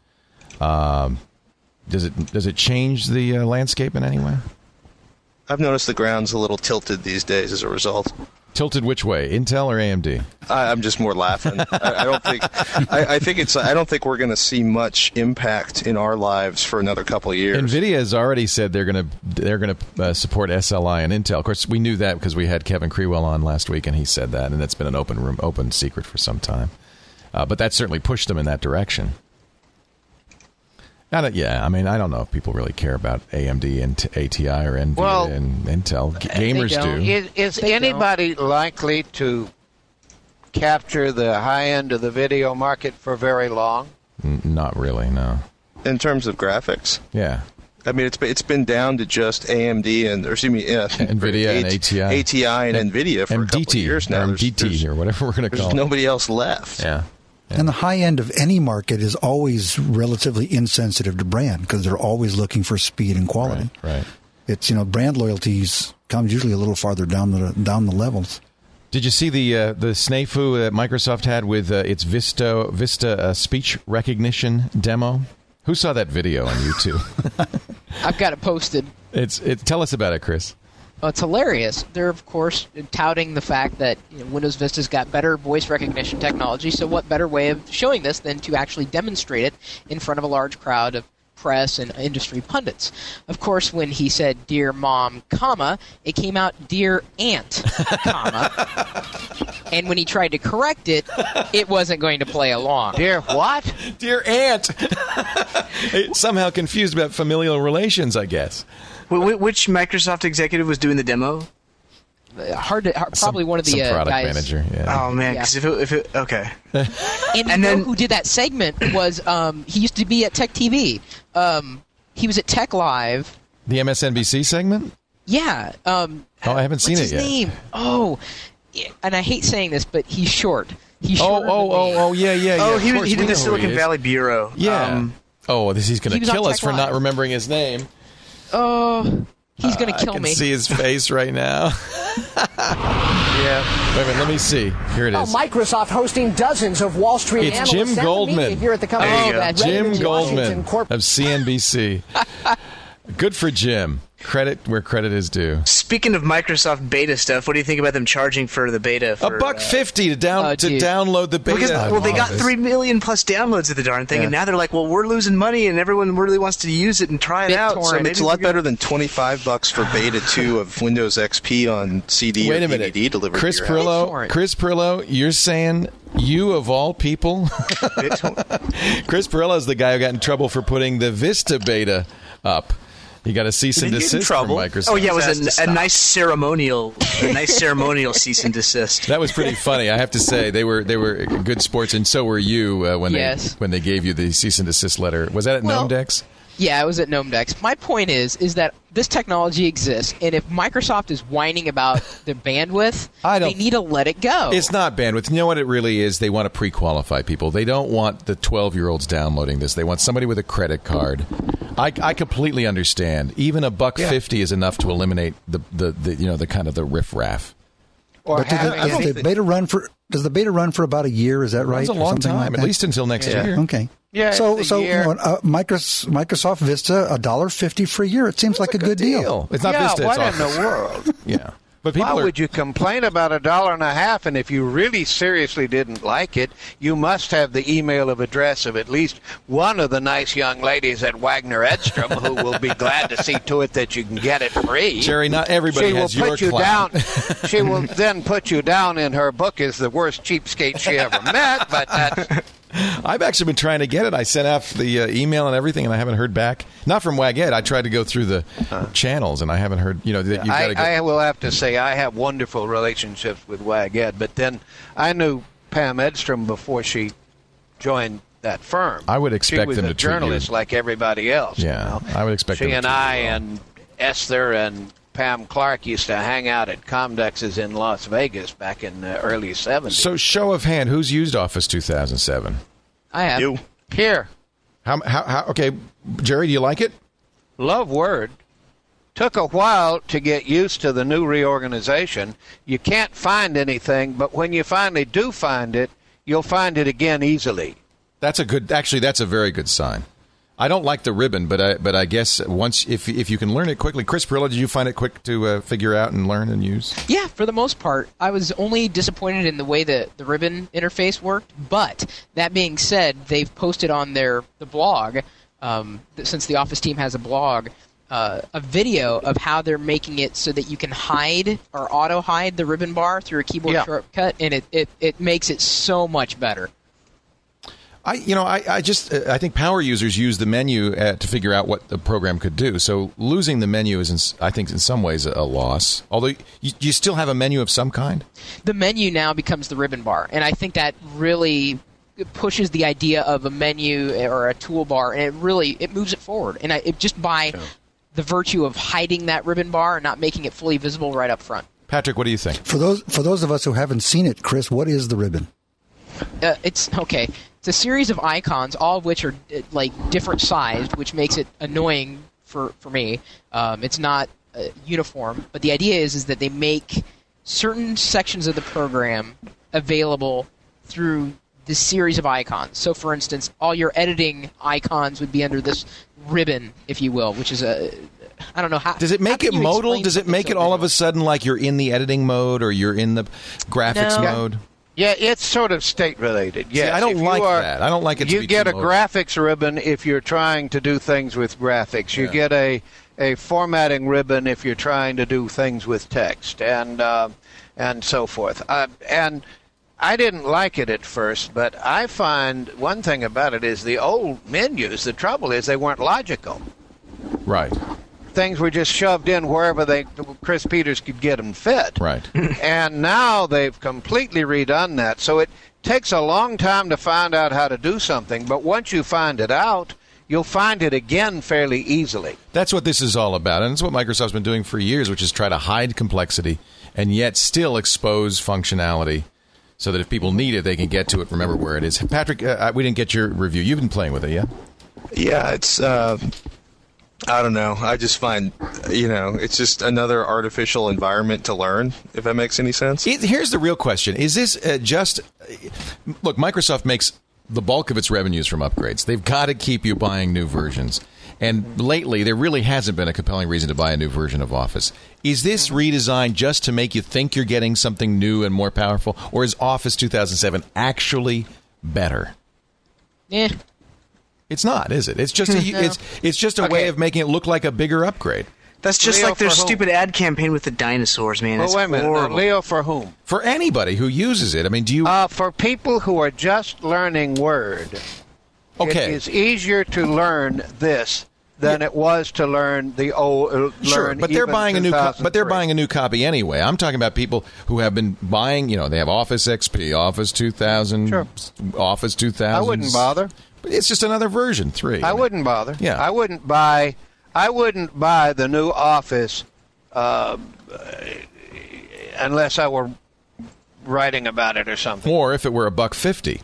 A: Does it change the landscape in any way?
D: I've noticed the ground's a little tilted these days as a result.
A: Tilted which way? Intel or AMD?
D: I'm just more laughing. I don't think. I don't think we're going to see much impact in our lives for another couple of years.
A: NVIDIA has already said they're going to support SLI and Intel. Of course, we knew that because we had Kevin Crewell on last week, and he said that, and that's been an open secret for some time. But that certainly pushed them in that direction. I don't know if people really care about AMD and ATI or NVIDIA and Intel. Gamers do.
B: Is anybody likely to capture the high end of the video market for very long?
A: Not really, no.
D: In terms of graphics?
A: Yeah.
D: I mean, it's been down to just AMD and
A: NVIDIA and
D: ATI and NVIDIA for a couple of years now.
A: Or MDT or whatever we're going to call it.
D: There's nobody else left.
A: Yeah.
E: And the high end of any market is always relatively insensitive to brand because they're always looking for speed and quality.
A: Right.
E: It's brand loyalties comes usually a little farther down the levels.
A: Did you see the snafu that Microsoft had with its Vista speech recognition demo? Who saw that video on YouTube?
C: I've got it posted.
A: Tell us about it, Chris.
C: It's hilarious. They're, of course, touting the fact that Windows Vista's got better voice recognition technology, so what better way of showing this than to actually demonstrate it in front of a large crowd of press and industry pundits. Of course, when he said, "Dear Mom, comma," it came out, "Dear Aunt, comma." And when he tried to correct it, it wasn't going to play along.
B: Dear what?
A: Dear Aunt. Somehow confused about familial relations, I guess.
F: Which Microsoft executive was doing the demo?
C: Probably one of the
A: product
C: guys.
A: manager. Yeah.
F: Oh man, because if it okay.
C: And then who did that segment was he used to be at Tech TV. He was at Tech Live.
A: The MSNBC segment?
C: Yeah.
A: I haven't seen it yet.
C: What's his name? Oh, and I hate saying this, but he's short. He's
A: yeah.
F: Oh, he did the Silicon Valley Bureau.
A: Yeah. He's going to kill us for not remembering his name.
C: Oh, he's going to kill me.
A: I can see his face right now. Yeah. Wait a minute, let me see. Here it is.
G: Microsoft hosting dozens of Wall Street
A: analysts. It's Jim Goldman.
G: Here at the company.
C: That's
A: Jim Goldman of CNBC. Good for Jim. Credit where credit is due.
F: Speaking of Microsoft beta stuff, what do you think about them charging for the beta?
A: $1.50 to download the beta.
F: They got 3 million plus downloads of the darn thing, and now they're like, well, we're losing money, and everyone really wants to use it and try it out. So
D: it's a lot better than $25 for beta 2 of Windows XP on CD or DVD delivered.
A: Chris Pirillo, you're saying you of all people? Chris Pirillo is the guy who got in trouble for putting the Vista beta up. You got a cease and desist from Microsoft.
F: Oh yeah, it was a nice ceremonial cease and desist.
A: That was pretty funny. I have to say they were good sports, and so were you when they gave you the cease and desist letter. Was that at Gnomedex?
C: Yeah, it was at Gnomedex. My point is that this technology exists, and if Microsoft is whining about the bandwidth, they need to let it go.
A: It's not bandwidth. You know what it really is? They want to pre-qualify people. They don't want the 12-year-olds downloading this. They want somebody with a credit card. I completely understand. Even $1.50 is enough to eliminate the kind of the riffraff.
E: But does the beta run for about a year? Is that right?
A: It's a long time, at least until next year.
E: Okay.
B: Yeah.
E: So Microsoft Vista $1.50 for a year. It seems like a good deal.
A: It's not Vista. It's
B: what in the world?
A: Yeah. But people
B: Why
A: are,
B: would you complain about $1.50? And if you really seriously didn't like it, you must have the email of address of at least one of the nice young ladies at Wagner Edstrom who will be glad to see to it that you can get it free.
A: Jerry, not everybody has your clout.
B: She will then put you down in her book as the worst cheapskate she ever met. But that's...
A: I've actually been trying to get it. I sent out the email and everything, and I haven't heard back. Not from WagEd. I tried to go through the channels, and I haven't heard. You know, that you've got to go.
B: I will have to say I have wonderful relationships with WagEd, but then I knew Pam Edstrom before she joined that firm.
A: I would expect them to treat you.
B: She was a journalist like everybody else.
A: Yeah,
B: you know?
A: I would expect them to
B: She and
A: treat you
B: I
A: well.
B: and Esther and Pam Clark used to hang out at Comdex's in Las Vegas back in the early 70s.
A: So, show of hand, who's used Office 2007?
C: I have.
D: You.
B: Here,
A: How? Okay, Jerry, do you like it?
B: love Word. Took a while to get used to the new reorganization. You can't find anything, but when you finally do find it, you'll find it again easily.
A: That's a very good sign. I don't like the ribbon, but I guess once if you can learn it quickly. Chris Pirillo, did you find it quick to figure out and learn and use?
C: Yeah, for the most part. I was only disappointed in the way that the ribbon interface worked, but that being said, they've posted on the blog, since the Office team has a blog, a video of how they're making it so that you can hide or auto-hide the ribbon bar through a keyboard shortcut, and it makes it so much better.
A: I think power users use the menu to figure out what the program could do. So losing the menu is, I think, in some ways a loss. Although you still have a menu of some kind.
C: The menu now becomes the ribbon bar, and I think that really pushes the idea of a menu or a toolbar, and it moves it forward. And just by the virtue of hiding that ribbon bar and not making it fully visible right up front.
A: Patrick, what do you think?
E: For those of us who haven't seen it, Chris, what is the ribbon?
C: It's okay. It's a series of icons, all of which are like different sized, which makes it annoying for me. It's not uniform, but the idea is that they make certain sections of the program available through this series of icons. So, for instance, all your editing icons would be under this ribbon, if you will, which is I don't know how.
A: Does it make it modal? Does it make it all of a sudden like you're in the editing mode or you're in the graphics mode?
B: Yeah, it's sort of state-related. Yes,
A: See, I don't like that. I don't like it to
B: You
A: be
B: get
A: too
B: a
A: modal.
B: graphics ribbon if you're trying to do things with graphics. You get a formatting ribbon if you're trying to do things with text, and so forth. And I didn't like it at first, but I find one thing about it is the old menus, the trouble is they weren't logical.
A: Right.
B: Things were just shoved in wherever Chris Peters could get them fit.
A: Right.
B: And now they've completely redone that. So it takes a long time to find out how to do something, but once you find it out, you'll find it again fairly easily.
A: That's what this is all about, and it's what Microsoft's been doing for years, which is try to hide complexity and yet still expose functionality so that if people need it, they can get to it, remember where it is. Patrick, we didn't get your review. You've been playing with it, yeah?
D: Yeah, it's I don't know. I just find, it's just another artificial environment to learn, if that makes any sense.
A: Here's the real question. Is this look, Microsoft makes the bulk of its revenues from upgrades. They've got to keep you buying new versions. And lately, there really hasn't been a compelling reason to buy a new version of Office. Is this redesign just to make you think you're getting something new and more powerful? Or is Office 2007 actually better?
C: Yeah.
A: It's not, is it? It's just it's just a way of making it look like a bigger upgrade.
F: That's just
B: Leo,
F: like their
B: for whom?
F: stupid ad campaign with the dinosaurs, man.
B: Well, wait a minute.
F: Horrible.
B: Leo, for whom?
A: For anybody who uses it. I mean, do you...
B: For people who are just learning Word,
A: Okay.
B: it is easier to learn this than it was to learn the old.
A: Sure, but they're buying a new copy anyway. I'm talking about people who have been buying. They have Office XP, Office 2000,
B: Sure.
A: Office 2000.
B: I wouldn't bother.
A: But it's just another version 3.
B: I wouldn't bother.
A: Yeah.
B: I wouldn't buy the new Office unless I were writing about it or something.
A: Or if it were $1.50.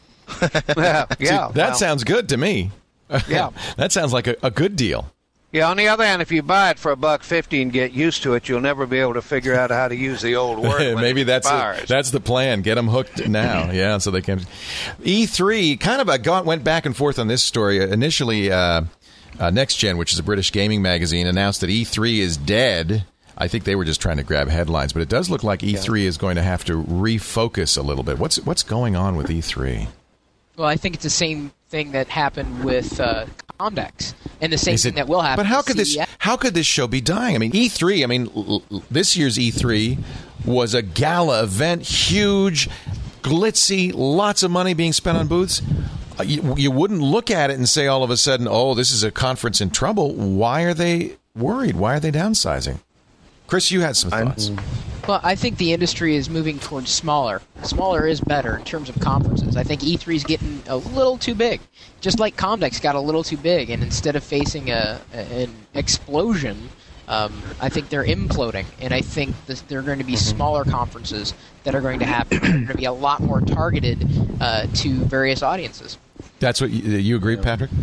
B: Yeah.
A: Sounds good to me.
B: Yeah.
A: That sounds like a good deal.
B: Yeah, on the other hand, if you buy it for $1.50 and get used to it, you'll never be able to figure out how to use the old Word. when
A: Maybe
B: it expires.
A: that's the plan. Get them hooked now. Yeah, so they can. E3 kind of went back and forth on this story. Initially, Next Gen, which is a British gaming magazine, announced that E3 is dead. I think they were just trying to grab headlines, but it does look like E3 is going to have to refocus a little bit. What's going on with E3?
C: Well, I think it's the same thing that happened with Comdex, and the same thing that will happen.
A: But how
C: with
A: could
C: CES.
A: how could this show be dying? I mean, E3. I mean, this year's E3 was a gala event, huge, glitzy, lots of money being spent on booths. You wouldn't look at it and say all of a sudden, "Oh, this is a conference in trouble." Why are they worried? Why are they downsizing? Chris, you had some thoughts.
C: Well, I think the industry is moving towards smaller. Smaller is better in terms of conferences. I think E3 is getting a little too big, just like Comdex got a little too big. And instead of facing an explosion, I think they're imploding. And I think there are going to be smaller conferences that are going to happen. They're going to be a lot more targeted to various audiences.
A: That's what you agree, Patrick?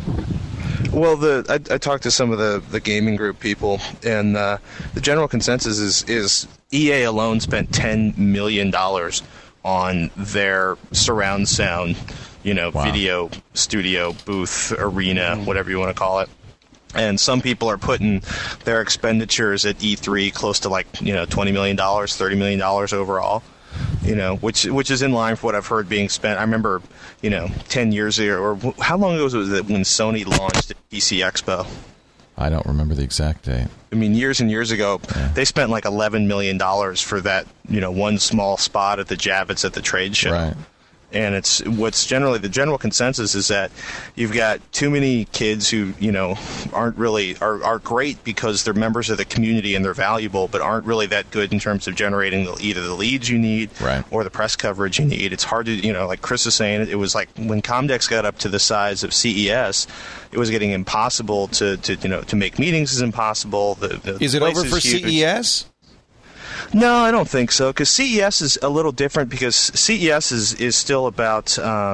D: Well, I talked to some of the gaming group people, and the general consensus is EA alone spent $10 million on their surround sound, video studio, booth, arena, whatever you want to call it. And some people are putting their expenditures at E3 close to $20 million, $30 million overall. Which is in line with what I've heard being spent. I remember, 10 years ago, or how long ago was it when Sony launched PC Expo?
A: I don't remember the exact date.
D: I mean, years and years ago, they spent like $11 million for that, one small spot at the Javits at the trade show.
A: Right.
D: And it's what's generally the general consensus is that you've got too many kids who aren't really are great because they're members of the community and they're valuable, but aren't really that good in terms of generating either the leads you need or the press coverage you need. It's hard to like Chris is saying, it was like when Comdex got up to the size of CES, it was getting impossible to make meetings is impossible.
A: Is it over for CES?
D: No, I don't think so, because CES is a little different because CES is still about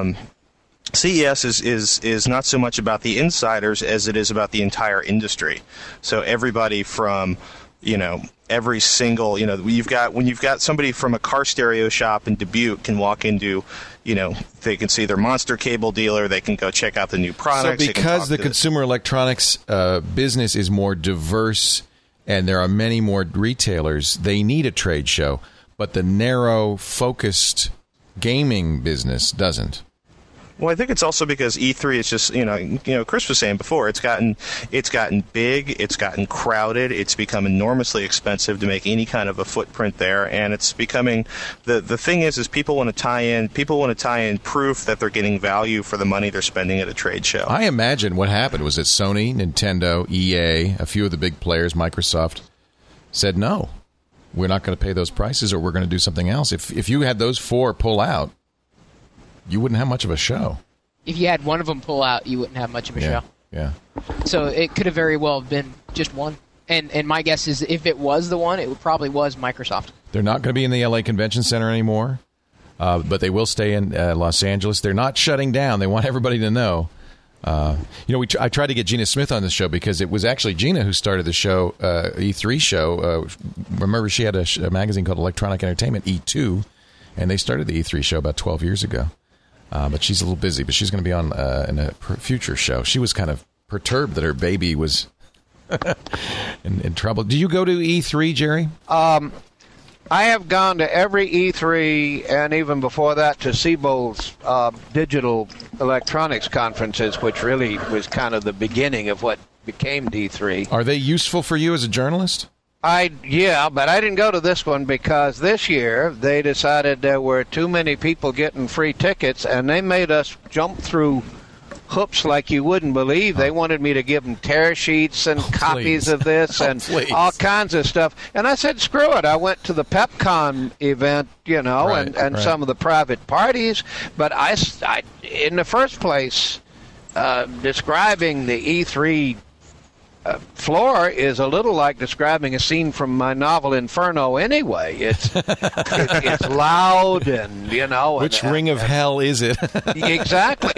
D: CES is not so much about the insiders as it is about the entire industry. So everybody from every single when you've got somebody from a car stereo shop in Dubuque can walk into they can see their Monster cable dealer, they can go check out the new products.
A: So because the consumer electronics business is more diverse and there are many more retailers, they need a trade show, but the narrow, focused gaming business doesn't.
D: Well, I think it's also because E3 is just, Chris was saying before, it's gotten big, it's gotten crowded, it's become enormously expensive to make any kind of a footprint there, and it's becoming the thing is people want to tie in proof that they're getting value for the money they're spending at a trade show.
A: I imagine what happened was that Sony, Nintendo, EA, a few of the big players, Microsoft, said no, we're not going to pay those prices, or we're going to do something else. If you had those four pull out, you wouldn't have much of a show.
C: If you had one of them pull out, you wouldn't have much of a show.
A: Yeah.
C: So it could have very well been just one. And my guess is if it was the one, it probably was Microsoft.
A: They're not going to be in the LA Convention Center anymore, but they will stay in Los Angeles. They're not shutting down. They want everybody to know. I tried to get Gina Smith on this show because it was actually Gina who started the show, E3 show. Remember, she had a magazine called Electronic Entertainment, E2, and they started the E3 show about 12 years ago. But she's a little busy, but she's going to be on in a future show. She was kind of perturbed that her baby was in trouble. Do you go to E3, Jerry?
B: I have gone to every E3 and even before that to Siebel's digital electronics conferences, which really was kind of the beginning of what became D3.
A: Are they useful for you as a journalist?
B: Yeah, but I didn't go to this one because this year they decided there were too many people getting free tickets, and they made us jump through hoops like you wouldn't believe. They wanted me to give them tear sheets and copies of this and all kinds of stuff. And I said, screw it. I went to the PepCon event, and some of the private parties. But I in the first place, describing the E3 floor is a little like describing a scene from my novel Inferno anyway. It's loud and,
A: Which ring of hell is it?
B: Exactly.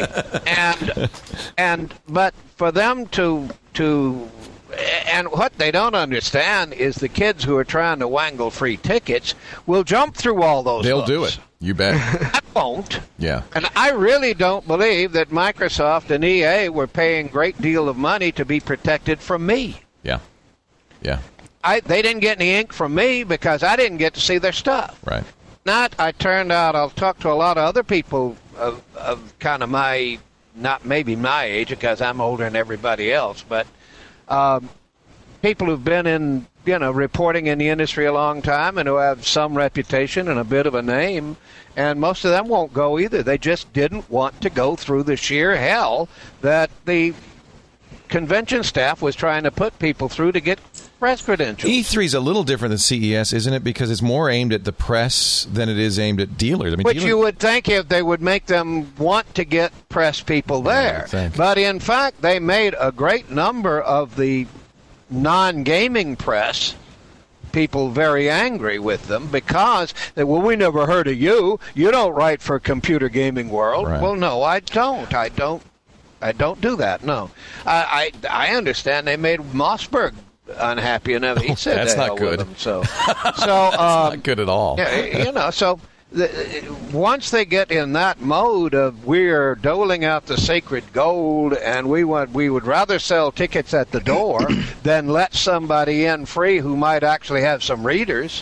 B: But for them to and what they don't understand is the kids who are trying to wangle free tickets will jump through all those
A: They'll
B: hoops.
A: do it. You bet.
B: I won't.
A: Yeah.
B: And I really don't believe that Microsoft and EA were paying a great deal of money to be protected from me.
A: Yeah.
B: they didn't get any ink from me because I didn't get to see their stuff.
A: Right.
B: I turned out, I'll talk to a lot of other people of kind of my, not maybe my age because I'm older than everybody else, but people who've been in, reporting in the industry a long time and who have some reputation and a bit of a name, and most of them won't go either. They just didn't want to go through the sheer hell that the convention staff was trying to put people through to get press credentials.
A: E3 is a little different than CES, isn't it? Because it's more aimed at the press than it is aimed at dealers. I mean,
B: which you would think if they would make them want to get press people there. But in fact, they made a great number of the non-gaming press people very angry with them because we never heard of you. You don't write for Computer Gaming World.
A: Right.
B: Well, no, I don't. I don't do that. No, I understand they made Mossberg unhappy enough. He said
A: that's not good.
B: With them,
A: that's not good at all.
B: Yeah, so once they get in that mode of we're doling out the sacred gold and we would rather sell tickets at the door than let somebody in free who might actually have some readers.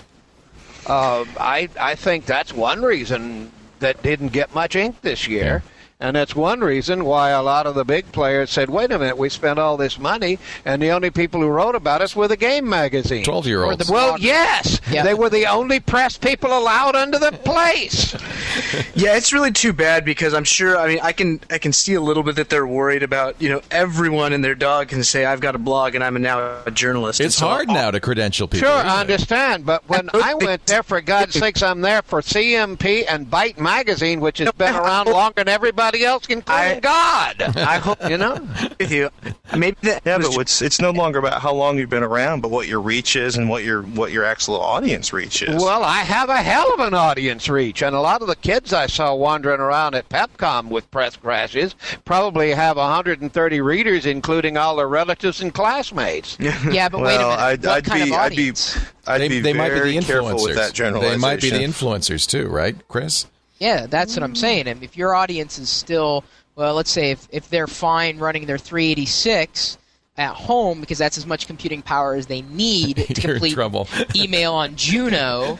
B: I think that's one reason that didn't get much ink this year. Yeah. And that's one reason why a lot of the big players said, wait a minute, we spent all this money, and the only people who wrote about us were the game magazine.
A: 12-year-olds.
B: Well, yes. Yeah. They were the only press people allowed into the place.
F: Yeah, it's really too bad because I'm sure, I can see a little bit that they're worried about, everyone and their dog can say, I've got a blog and I'm now a journalist.
A: It's hard now to credential people.
B: Sure, I understand, but when I went there, for God's sakes, I'm there for CMP and Byte Magazine, which has been around longer than everybody else, including God.
F: I hope with you. Maybe
D: but it's no longer about how long you've been around, but what your reach is and what your actual audience reach is.
B: Well, I have a hell of an audience reach, and a lot of the kids I saw wandering around at PepCom with press crashes probably have 130 readers, including all their relatives and classmates.
C: Yeah, but wait a minute.
D: I'd be
A: they might be
D: very
A: the
D: careful with that generalization.
A: They might be the influencers too, right, Chris?
C: Yeah, that's what I'm saying. And if your audience is still, well, let's say if they're fine running their 386 at home because that's as much computing power as they need to complete email on Juno,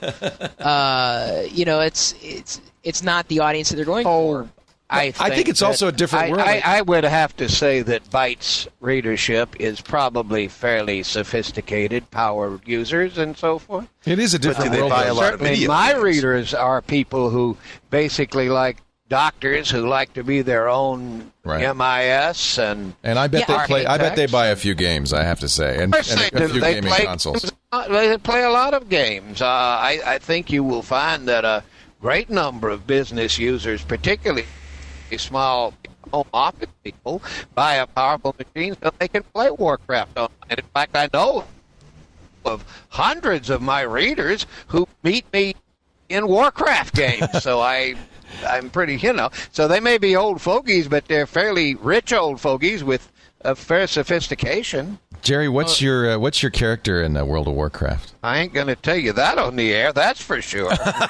C: it's not the audience that they're going for.
A: I think it's also a different world.
B: I would have to say that Byte's readership is probably fairly sophisticated power users and so forth.
A: It is a different world.
B: Certainly my readers are people who basically like doctors who like to be their own MIS and
A: I bet they play. I bet they buy a few games. I have to say, and a few gaming consoles.
B: They play a lot of games. I think you will find that a great number of business users, particularly small home office people, buy a powerful machine so they can play Warcraft online. In fact, I know of hundreds of my readers who meet me in Warcraft games. So I'm pretty, so they may be old fogies, but they're fairly rich old fogies with a fair sophistication.
A: Jerry, what's your character in World of Warcraft?
B: I ain't going to tell you that on the air, that's for sure.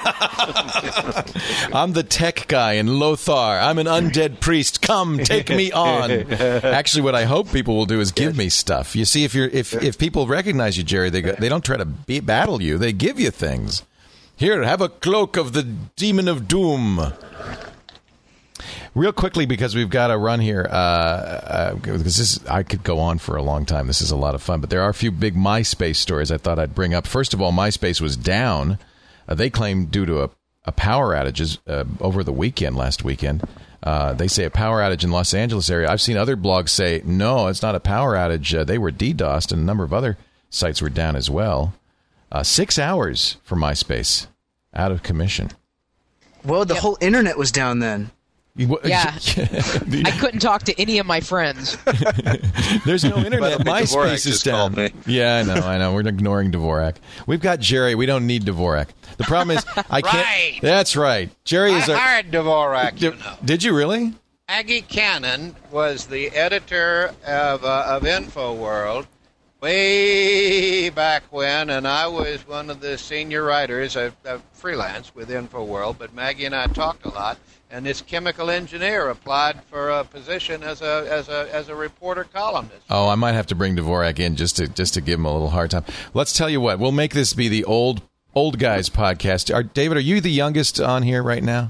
A: I'm the tech guy in Lothar. I'm an undead priest. Come, take me on. Actually, what I hope people will do is give me stuff. You see, if people recognize you, Jerry, they don't try to battle you. They give you things. Here, have a cloak of the Demon of Doom. Real quickly, because we've got to run here, because I could go on for a long time. This is a lot of fun, but there are a few big MySpace stories I thought I'd bring up. First of all, MySpace was down. They claim due to a power outage over the last weekend. They say a power outage in Los Angeles area. I've seen other blogs say, no, it's not a power outage. They were DDoSed, and a number of other sites were down as well. 6 hours for MySpace out of commission.
F: Well, the whole internet was down then.
C: Yeah, I couldn't talk to any of my friends.
A: There's no internet. MySpace is down. Yeah, I know. We're ignoring Dvorak. We've got Jerry. We don't need Dvorak. The problem is, I can't.
B: Right.
A: That's right. Jerry is.
B: I hired Dvorak.
A: Did you really?
B: Aggie Cannon was the editor of InfoWorld way back when, and I was one of the senior writers of freelance with InfoWorld. But Maggie and I talked a lot. and this chemical engineer applied for a position as a reporter columnist.
A: Oh, I might have to bring Dvorak in just to give him a little hard time. Let's tell you what. We'll make this be the old guys podcast. David, are you the youngest on here right now?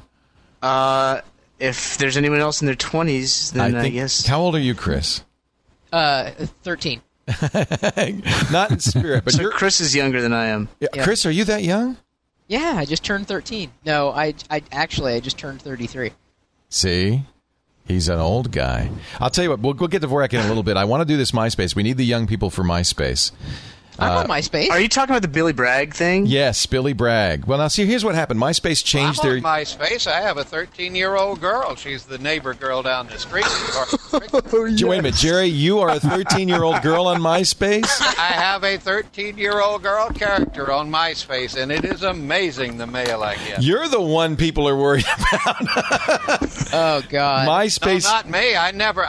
F: If there's anyone else in their 20s, then I guess.
A: How old are you, Chris?
C: 13.
A: Not in spirit, but
F: so Chris is younger than I am.
A: Yeah. Chris, are you that young?
C: Yeah, I just turned 13. No, I just turned 33.
A: See? He's an old guy. I'll tell you what, we'll get Dvorak in a little bit. I want to do this MySpace. We need the young people for MySpace.
C: I'm on MySpace.
F: Are you talking about the Billy Bragg thing?
A: Yes, Billy Bragg. Well, now, see, here's what happened. MySpace changed
B: I'm on MySpace. I have a 13-year-old girl. She's the neighbor girl down the street.
A: Wait a minute, Jerry, you are a 13-year-old girl on MySpace?
B: I have a 13-year-old girl character on MySpace, and it is amazing the mail I get.
A: You're the one people are worried about.
C: Oh, God.
A: MySpace.
B: No, not me. I never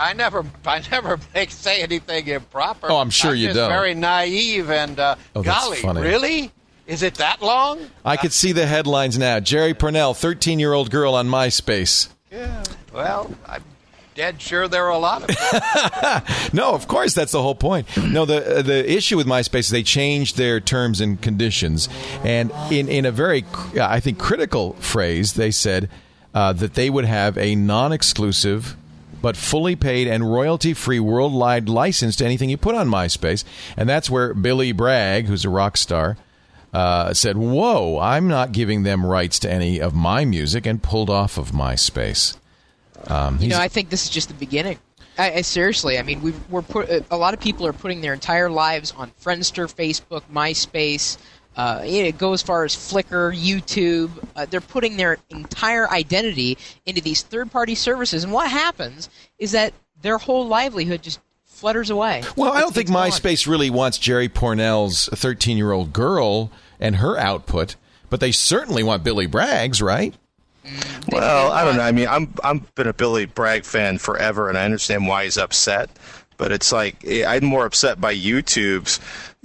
B: say anything improper.
A: Oh, I'm sure you
B: just
A: don't.
B: Very naive and golly,
A: funny.
B: really? Is it that long?
A: I could see the headlines now. Jerry Purnell, 13-year-old girl on MySpace.
B: Yeah. Well, I'm dead sure there are a lot of them.
A: No, of course, that's the whole point. No, the issue with MySpace is they changed their terms and conditions, and in a very, I think, critical phrase, they said that they would have a non-exclusive but fully paid and royalty-free worldwide license to anything you put on MySpace. And that's where Billy Bragg, who's a rock star, said, whoa, I'm not giving them rights to any of my music, and pulled off of MySpace.
C: I think this is just the beginning. I seriously, I mean, a lot of people are putting their entire lives on Friendster, Facebook, MySpace. It goes as far as Flickr, YouTube. They're putting their entire identity into these third-party services, and what happens is that their whole livelihood just flutters away.
A: Well, I don't think MySpace really wants Jerry Purnell's 13-year-old girl and her output, but they certainly want Billy Bragg's, right?
D: Well, I don't know. I mean, I'm been a Billy Bragg fan forever, and I understand why he's upset. But it's like I'm more upset by YouTube's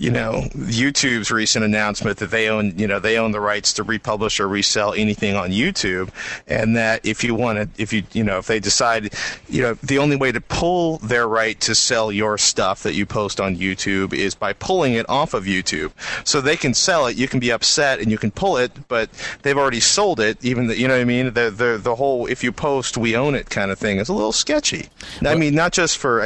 D: recent announcement that they own the rights to republish or resell anything on YouTube, and that if they decide, the only way to pull their right to sell your stuff that you post on YouTube is by pulling it off of YouTube. So they can sell it, you can be upset, and you can pull it, but they've already sold it. Even you know what I mean? The whole if you post, we own it kind of thing is a little sketchy. I mean, not just for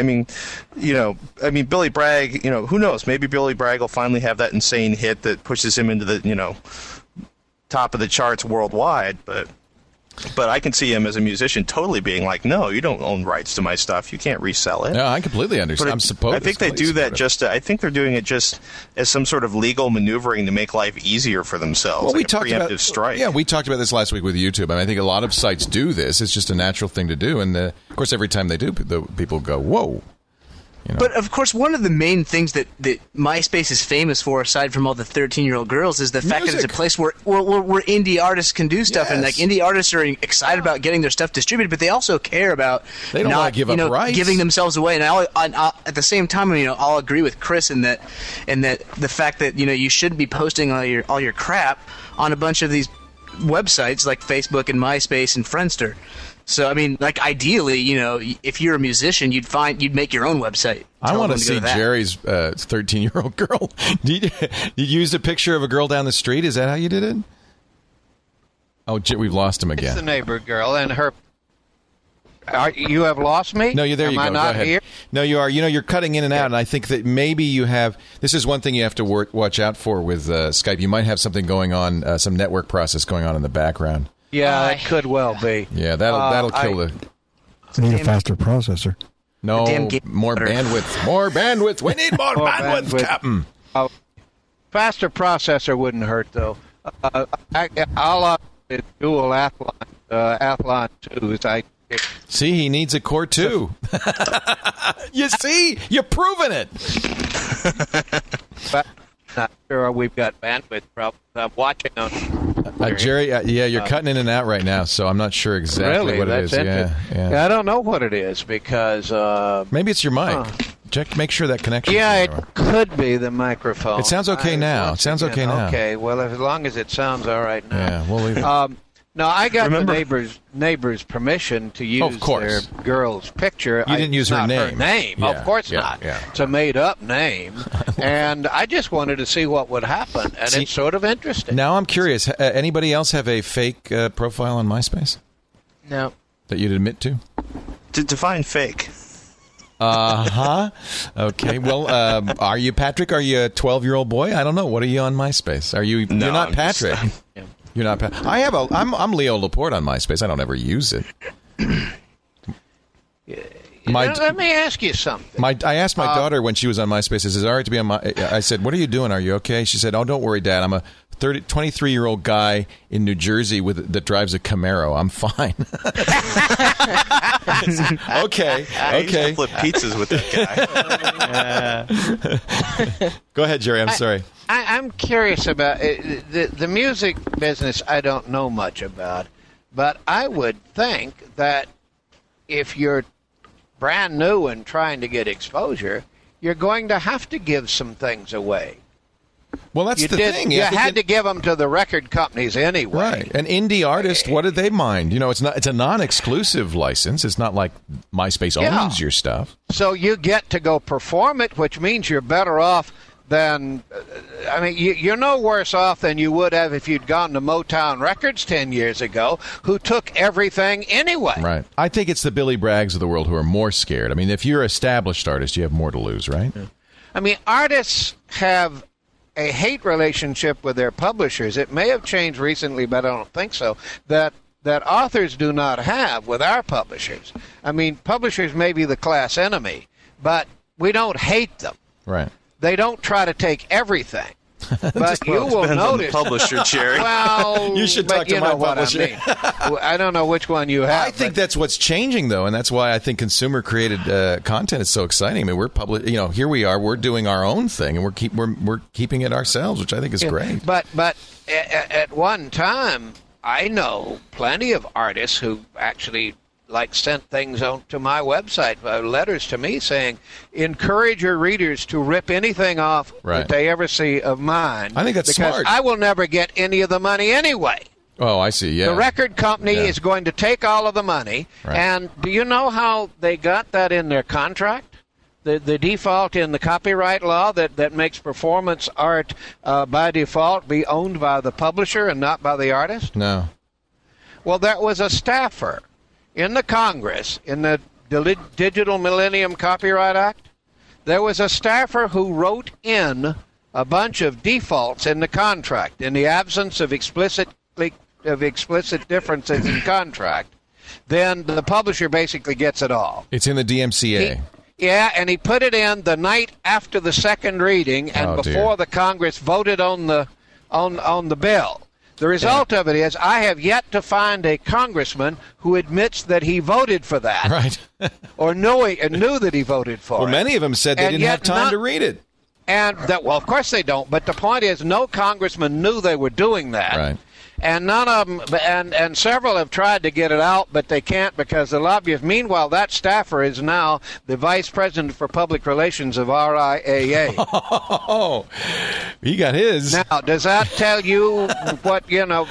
D: Billy Bragg. Who knows? Maybe Billy Bragg will finally have that insane hit that pushes him into the top of the charts worldwide. But I can see him as a musician totally being like, no, you don't own rights to my stuff. You can't resell it.
A: No, I completely understand.
D: I think they do that I think they're doing it just as some sort of legal maneuvering to make life easier for themselves.
A: Well,
D: like a preemptive strike.
A: Yeah, we talked about this last week with YouTube. I think a lot of sites do this. It's just a natural thing to do. And, of course, every time they do, the people go, whoa.
F: But, of course, one of the main things that MySpace is famous for, aside from all the 13-year-old girls, is the fact that it's a place where indie artists can do stuff.
A: Yes.
F: And, indie artists are excited about getting their stuff distributed, but they also care about
A: they don't want to give up rights.
F: Giving themselves away. And at the same time, I'll agree with Chris in that the fact that, you shouldn't be posting all your crap on a bunch of these websites like Facebook and MySpace and Friendster. So, ideally, if you're a musician, you'd make your own website.
A: I want to see Jerry's 13-year-old girl. Did you use a picture of a girl down the street? Is that how you did it? Oh, we've lost him again.
B: It's the neighbor girl and her. You have lost me?
A: No, there you go.
B: Am I not
A: go ahead.
B: here?
A: No, you are. You're cutting in and out, and I think that maybe you have. This is one thing you have to watch out for with Skype. You might have something going on, some network process going on in the background.
B: Yeah, it could well be.
A: Yeah, that'll kill the.
E: Need a faster processor.
A: No, more bandwidth. More bandwidth. We need more bandwidth, Captain.
B: Faster processor wouldn't hurt, though. I'll dual Athlon 2s.
A: See, he needs a Core 2. You see? You're proving it.
B: But not sure we've got bandwidth problems. I'm watching on.
A: Jerry, you're cutting in and out right now, so I'm not sure exactly what it is. Yeah.
B: I don't know what it is because
A: maybe it's your mic. Check, make sure that connection.
B: Yeah, it could be the microphone.
A: It sounds okay now.
B: Okay, well, as long as it sounds all right now.
A: Yeah, we'll leave it.
B: No, I got
D: Remember-
B: the neighbor's permission to use
A: Of course.
B: their girl's picture.
A: You didn't use her
B: not
A: name. Yeah,
B: of course
A: yeah,
B: not.
A: yeah.
B: It's a made-up name, and I just wanted to see what would happen, and it's sort of interesting.
A: Now I'm curious. Anybody else have a fake profile on MySpace
C: No.
A: that you'd admit to?
D: To define fake.
A: Okay. Well, are you Patrick? Are you a 12-year-old boy? I don't know. What are you on MySpace? Are you?
D: No,
A: You're not
D: I'm just-
A: Patrick. You're not. I'm Leo Laporte on MySpace. I don't ever use it.
B: Let me ask you something.
A: I asked my daughter when she was on MySpace, is it all right to be on my... I said, what are you doing? Are you okay? She said, oh, don't worry, Dad. I'm a 23-year-old guy in New Jersey that drives a Camaro. I'm fine. Okay.
D: I used to flip pizzas with that guy.
A: Go ahead, Jerry. I'm sorry.
B: I'm curious about the music business. I don't know much about, but I would think that if you're brand new and trying to get exposure, you're going to have to give some things away.
A: Well, that's the thing.
B: You
A: I think
B: had to give them to the record companies anyway.
A: Right. An indie artist, what did they mind? You know, it's a non-exclusive license. It's not like MySpace owns your stuff.
B: So you get to go perform it, which means you're better off than, I mean, you're no worse off than you would have if you'd gone to Motown Records 10 years ago, who took everything anyway.
A: Right. I think it's the Billy Braggs of the world who are more scared. I mean, if you're an established artist, you have more to lose, right? Yeah.
B: I mean, artists have a hate relationship with their publishers. It may have changed recently, but I don't think so, that authors do not have with our publishers. I mean, publishers may be the class enemy, but we don't hate them.
A: Right.
B: They don't try to take everything. But you will
D: Depends on the
B: notice.
D: publisher, Jerry.
B: Well,
A: You should
B: but
A: talk to
B: you
A: my
B: know what
A: publisher.
B: I mean. I don't know which one you have.
A: I think that's what's changing, though, and that's why I think consumer-created content is so exciting. I mean, we're here we are, we're doing our own thing, and we're keeping it ourselves, which I think is great.
B: But at one time, I know plenty of artists who actually sent things on to my website, letters to me saying, encourage your readers to rip anything off that they ever see of mine.
A: I think that's
B: because
A: smart.
B: I will never get any of the money anyway.
A: Oh, I see, yeah.
B: The record company is going to take all of the money, and do you know how they got that in their contract? The default in the copyright law that makes performance art by default be owned by the publisher and not by the artist?
A: No.
B: Well, there was a staffer in the Congress, in the Digital Millennium Copyright Act. There was a staffer who wrote in a bunch of defaults in the contract in the absence of explicit differences in contract. Then the publisher basically gets it all.
A: It's in the DMCA.
B: And he put it in the night after the second reading and before the Congress voted on the bill. The result of it is I have yet to find a congressman who admits that he voted for that.
A: Right.
B: Or knew that he voted for it.
A: Well, many of them said they didn't have time to read it.
B: And well, of course they don't. But the point is no congressman knew they were doing that.
A: Right.
B: And none of them, and several have tried to get it out, but they can't because the lobbyists. Meanwhile, that staffer is now the vice president for public relations of RIAA.
A: Oh, he got his.
B: Now, does that tell you what you know?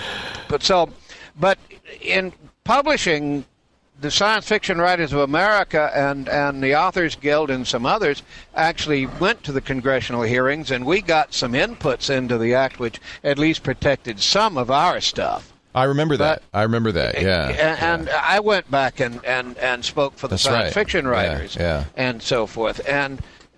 B: But in publishing, the Science Fiction Writers of America and the Authors Guild and some others actually went to the congressional hearings, and we got some inputs into the act which at least protected some of our stuff.
A: I remember that. Yeah.
B: And I went back and spoke for the science fiction writers and so forth. And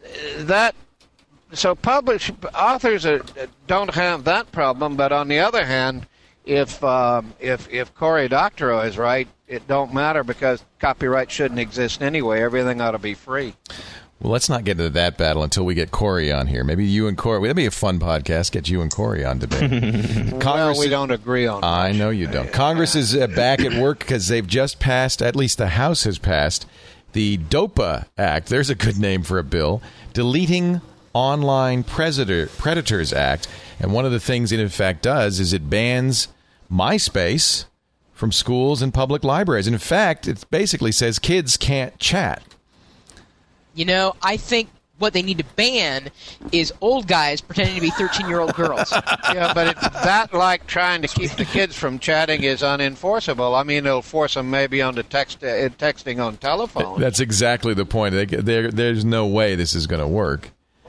B: so authors don't have that problem, but on the other hand, if Cory Doctorow is right, it don't matter because copyright shouldn't exist anyway. Everything ought to be free.
A: Well, let's not get into that battle until we get Cory on here. Maybe you and Cory. That'd be a fun podcast. Get you and Cory on debate.
B: Well, we don't agree on.
A: I know you don't. Congress is back at work because they've just passed. At least the House has passed the DOPA Act. There's a good name for a bill. Deleting Online Predators Act. And one of the things it in fact does is it bans MySpace from schools and public libraries. And in fact, it basically says kids can't chat.
C: You know, I think what they need to ban is old guys pretending to be 13-year-old girls.
B: Yeah, but it's that like trying to keep the kids from chatting is unenforceable. I mean, it'll force them maybe onto texting on telephone.
A: That's exactly the point. There's no way this is going to work.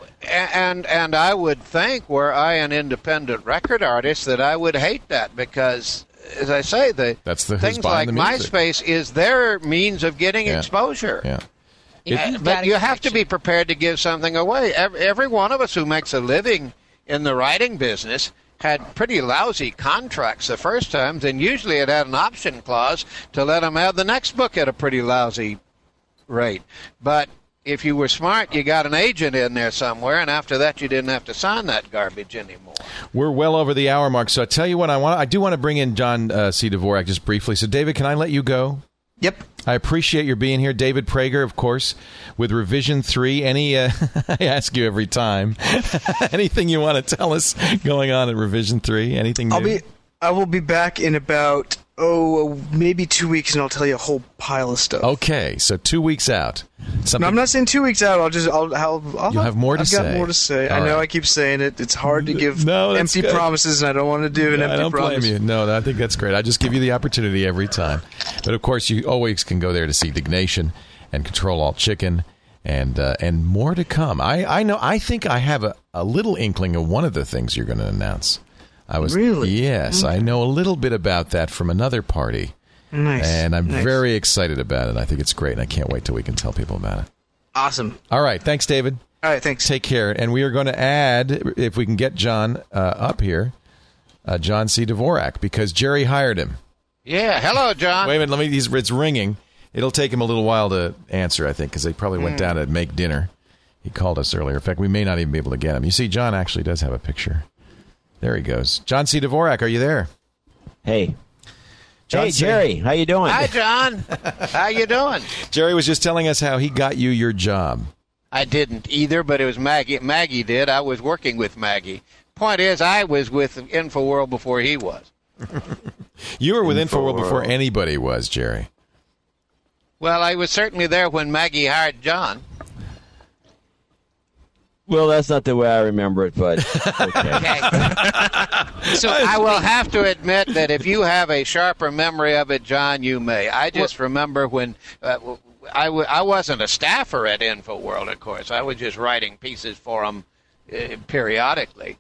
B: And I would think, were I an independent record artist, that I would hate that because, as I say,
A: That's the
B: things like MySpace is their means of getting exposure.
A: Yeah.
B: But you have to be prepared to give something away. Every one of us who makes a living in the writing business had pretty lousy contracts the first times, and usually it had an option clause to let them have the next book at a pretty lousy rate. But if you were smart, you got an agent in there somewhere, and after that you didn't have to sign that garbage anymore. We're
A: well over the hour mark, so I tell you what, I do want to bring in John C. Dvorak just briefly. So, David, can I let you go?
F: Yep.
A: I appreciate your being here. David Prager, of course, with Revision 3. I ask you every time. Anything you want to tell us going on at Revision 3? Anything new?
F: I will be back in about, maybe 2 weeks, and I'll tell you a whole pile of stuff.
A: Okay, so 2 weeks out.
F: No, I'm not saying 2 weeks out. You'll
A: have more to say.
F: I've got more to say.
A: All
F: I know
A: right.
F: I keep saying it. It's hard to give empty promises, and I don't want to do an empty promise.
A: I don't blame you. No, I think that's great. I just give you the opportunity every time. But, of course, you always can go there to see Dignation and Control Alt Chicken and more to come. I think I have a little inkling of one of the things you're going to announce.
F: Really?
A: Yes, I know a little bit about that from another party.
F: Nice.
A: And I'm very excited about it. I think it's great, and I can't wait till we can tell people about it.
F: Awesome.
A: All right. Thanks, David.
F: All right, thanks.
A: Take care. And we are going to add, if we can get John up here, John C. Dvorak, because Jerry hired him.
B: Yeah. Hello, John.
A: Wait a minute. It's ringing. It'll take him a little while to answer, I think, because they probably went down to make dinner. He called us earlier. In fact, we may not even be able to get him. You see, John actually does have a picture. There he goes. John C. Dvorak, are you there?
H: Hey. Hey, Jerry. How you doing?
B: Hi, John. How you doing?
A: Jerry was just telling us how he got you your job.
B: I didn't either, but it was Maggie. Maggie did. I was working with Maggie. Point is, I was with InfoWorld before he was.
A: You were with InfoWorld before anybody was, Jerry.
B: Well, I was certainly there when Maggie hired John.
H: Well, that's not the way I remember it, but okay.
B: So I will have to admit that if you have a sharper memory of it, John, you may. I just remember when I wasn't a staffer at InfoWorld, of course. I was just writing pieces for them periodically.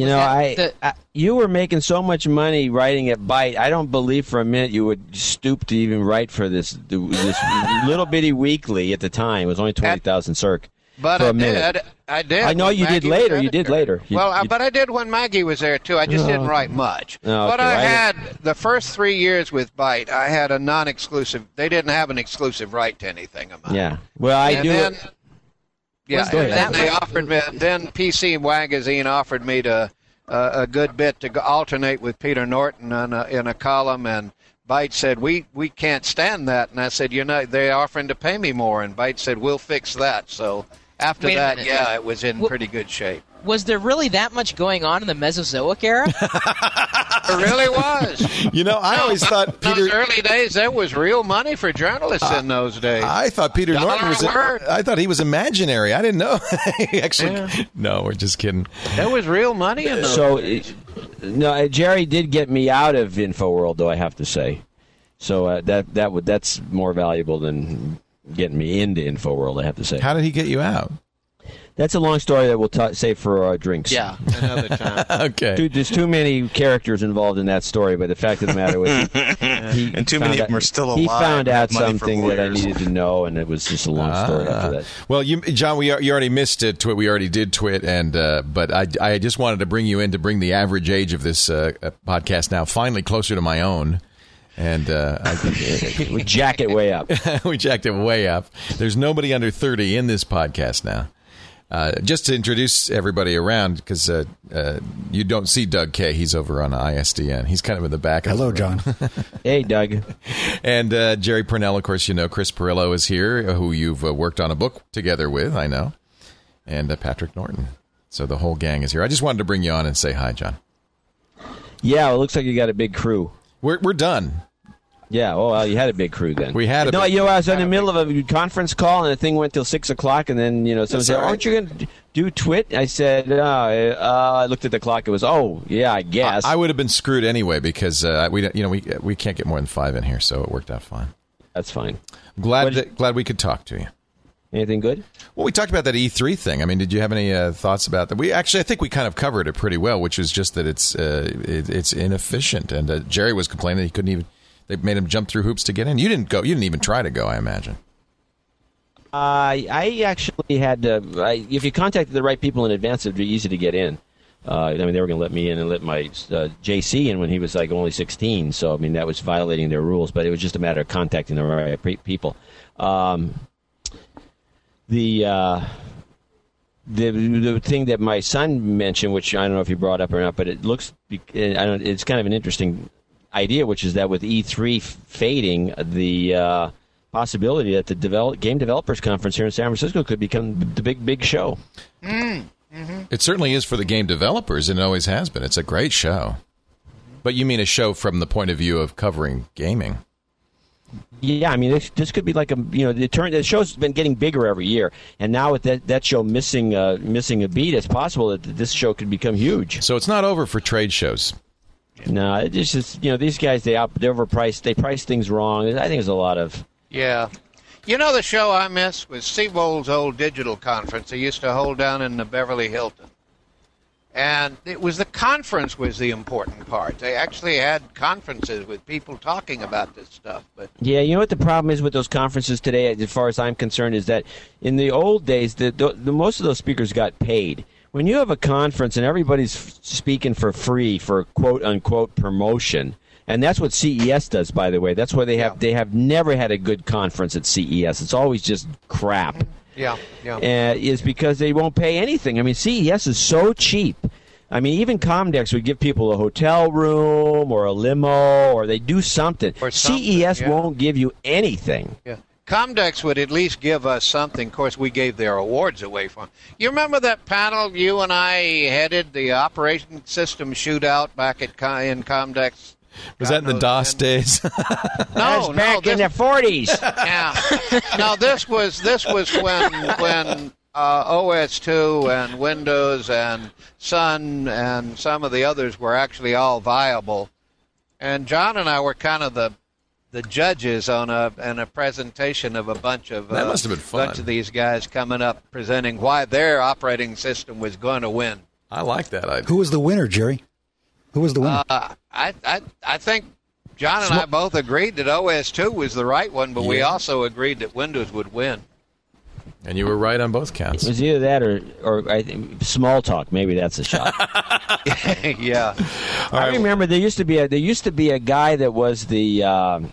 H: You were making so much money writing at Byte. I don't believe for a minute you would stoop to even write for this little bitty weekly at the time. It was only 20,000 circ.
B: But I did.
H: I know you did later. You did later.
B: But I did when Maggie was there, too. I just didn't write much. But I had, the first 3 years with Byte, I had a non-exclusive. They didn't have an exclusive right to anything of mine.
H: Yeah. Well, I do.
B: Then they offered me. Then PC Magazine offered me a good bit to alternate with Peter Norton in a column, and Byte said we can't stand that, and I said they're offering to pay me more, and Byte said we'll fix that. So after that, it was in pretty good shape.
C: Was there really that much going on in the Mesozoic era?
B: It really was.
A: I always thought Peter.
B: Those early days, there was real money for journalists in those days.
A: I thought Peter Norton was. I thought he was imaginary. I didn't know. Actually, no, we're just kidding.
B: There was real money in those days.
H: No, Jerry did get me out of InfoWorld, though I have to say. So that's more valuable than getting me into InfoWorld. I have to say.
A: How did he get you out?
H: That's a long story that we'll save for drinks.
B: Yeah, another time.
A: Okay.
H: There's too many characters involved in that story, but the fact of the matter was,
F: and too many of them are still alive.
H: He found out something that I needed to know, and it was just a long story after that.
A: Well, John, you already missed it. We already did twit, and but I just wanted to bring you in to bring the average age of this podcast now finally closer to my own. And
H: we jack it way up.
A: We jacked it way up. There's nobody under 30 in this podcast now. Just to introduce everybody around, because you don't see Doug Kay. He's over on ISDN. He's kind of in the back.
E: Hello, John.
H: Hey, Doug.
A: And Jerry Purnell, of course, Chris Pirillo is here, who you've worked on a book together with, I know. And Patrick Norton. So the whole gang is here. I just wanted to bring you on and say hi, John.
H: Yeah, it looks like you got a big crew.
A: We're done.
H: Yeah, well, you had a big crew then.
A: We had a
H: no,
A: big
H: you know, I was in the middle of a conference call, and the thing went till 6 o'clock, and then, you know, someone said, aren't you going to do Twit? I said, I looked at the clock. It was, I guess.
A: I would have been screwed anyway because we can't get more than 5 in here, so it worked out fine.
H: That's fine.
A: Glad we could talk to you.
H: Anything good?
A: Well, we talked about that E3 thing. I mean, did you have any thoughts about that? I think we kind of covered it pretty well, which is just that it's inefficient. And Jerry was complaining that he couldn't even. They made him jump through hoops to get in. You didn't go. You didn't even try to go, I imagine.
H: I actually had to. If you contacted the right people in advance, it'd be easy to get in. I mean, they were going to let me in and let my JC in when he was like only 16. So I mean, that was violating their rules. But it was just a matter of contacting the right people. The thing that my son mentioned, which I don't know if you brought up or not, but it looks. It's kind of an interesting idea, which is that with E3 fading, the possibility that the Game Developers Conference here in San Francisco could become the big show.
B: Mm-hmm.
A: It certainly is for the game developers, and it always has been. It's a great show. But you mean a show from the point of view of covering gaming?
H: Yeah, I mean, this could be like the show's been getting bigger every year, and now with that show missing a beat, it's possible that this show could become huge.
A: So it's not over for trade shows.
H: No, it's just these guys they overprice, they price things wrong. I think there's a lot of
B: the show I miss was Seabold's old digital conference they used to hold down in the Beverly Hilton, and it was the conference was the important part. They actually had conferences with people talking about this stuff. But
H: yeah, you know what the problem is with those conferences today, as far as I'm concerned, is that in the old days, the most of those speakers got paid. When you have a conference and everybody's speaking for free for quote-unquote promotion, and that's what CES does, by the way. That's why they have never had a good conference at CES. It's always just crap.
B: Yeah.
H: Is because they won't pay anything. I mean, CES is so cheap. I mean, even Comdex would give people a hotel room or a limo, or they do something. CES won't give you anything.
B: Yeah. Comdex would at least give us something. Of course, we gave their awards away for them. You remember that panel you and I headed, the Operation System Shootout back in Comdex?
A: Was that in the DOS days?
B: No,
H: back in the 40s.
B: Yeah. No, this was when OS2 and Windows and Sun and some of the others were actually all viable. And John and I were kind of the judges on a presentation of a bunch of
A: that must have been fun.
B: Bunch of these guys coming up presenting why their operating system was going to win.
A: I like that idea.
E: Who was the winner, Jerry? Who was the winner?
B: I think John and I both agreed that OS2 was the right one, but we also agreed that Windows would win.
A: And you were right on both counts.
H: It was either that or I think Smalltalk. Maybe that's a shot.
B: Yeah.
H: I remember there used to be a guy that was the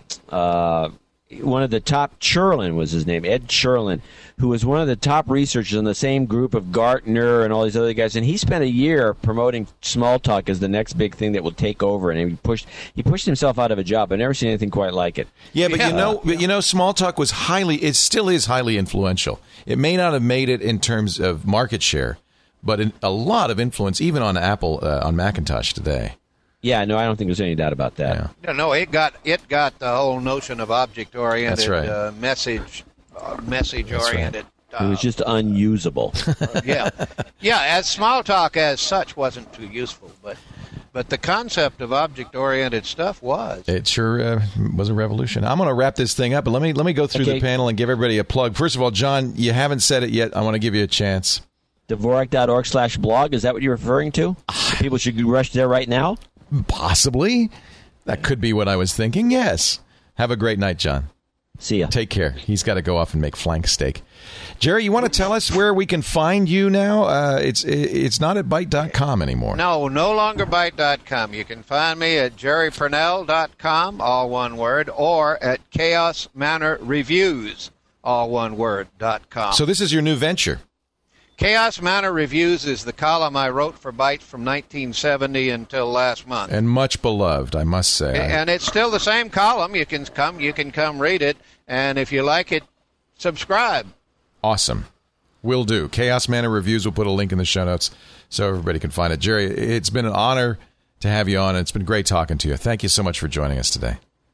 H: one of the top. Cherlin was his name, Ed Cherlin, who was one of the top researchers in the same group of Gartner and all these other guys. And he spent a year promoting Smalltalk as the next big thing that will take over. And he pushed himself out of a job. I've never seen anything quite like it.
A: Yeah, but Smalltalk was it still is highly influential. It may not have made it in terms of market share, but a lot of influence, even on Apple, on Macintosh today.
H: Yeah, no, I don't think there's any doubt about that.
B: Yeah. No, it got the whole notion of object-oriented,
A: That's right.
B: message-oriented.
H: Right. It was just unusable.
B: Yeah, as Smalltalk as such wasn't too useful, but the concept of object-oriented stuff was.
A: It sure was a revolution. I'm going to wrap this thing up, but let me go through the panel and give everybody a plug. First of all, John, you haven't said it yet. I want to give you a chance.
H: Dvorak.org/blog, is that what you're referring to? People should rush there right now?
A: Possibly. That could be what I was thinking, yes. Have a great night, John.
H: See ya.
A: Take care. He's got to go off and make flank steak. Jerry, you want to tell us where we can find you now? It's not at Byte.com anymore.
B: No longer Byte.com. You can find me at jerrypurnell.com, all one word, or at Chaos Manor Reviews, all one word, .com.
A: So this is your new venture.
B: Chaos Manor Reviews is the column I wrote for Byte from 1970 until last month.
A: And much beloved, I must say.
B: And it's still the same column. You can come read it, and if you like it, subscribe.
A: Awesome. Will do. Chaos Manor Reviews, we'll put a link in the show notes so everybody can find it. Jerry, it's been an honor to have you on, and it's been great talking to you. Thank you so much for joining us today.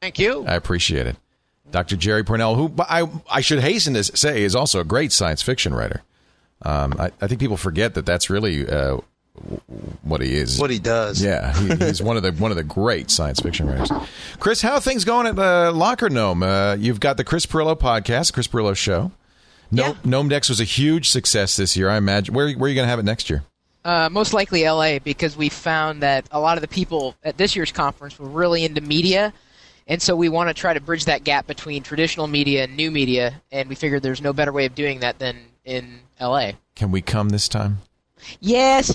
B: Thank you.
A: I appreciate it. Dr. Jerry Pournelle, who I should hasten to say is also a great science fiction writer. I think people forget that that's really what he is.
D: What he does.
A: Yeah, he's one of the great science fiction writers. Chris, how are things going at Locker Gnome? You've got the Chris Pirillo podcast, Chris Pirillo Show. Gnome Dex was a huge success this year, I imagine. Where are you going to have it next year?
C: Most likely LA, because we found that a lot of the people at this year's conference were really into media, and so we want to try to bridge that gap between traditional media and new media, and we figured there's no better way of doing that than in LA.
A: Can we come this time?
C: Yes.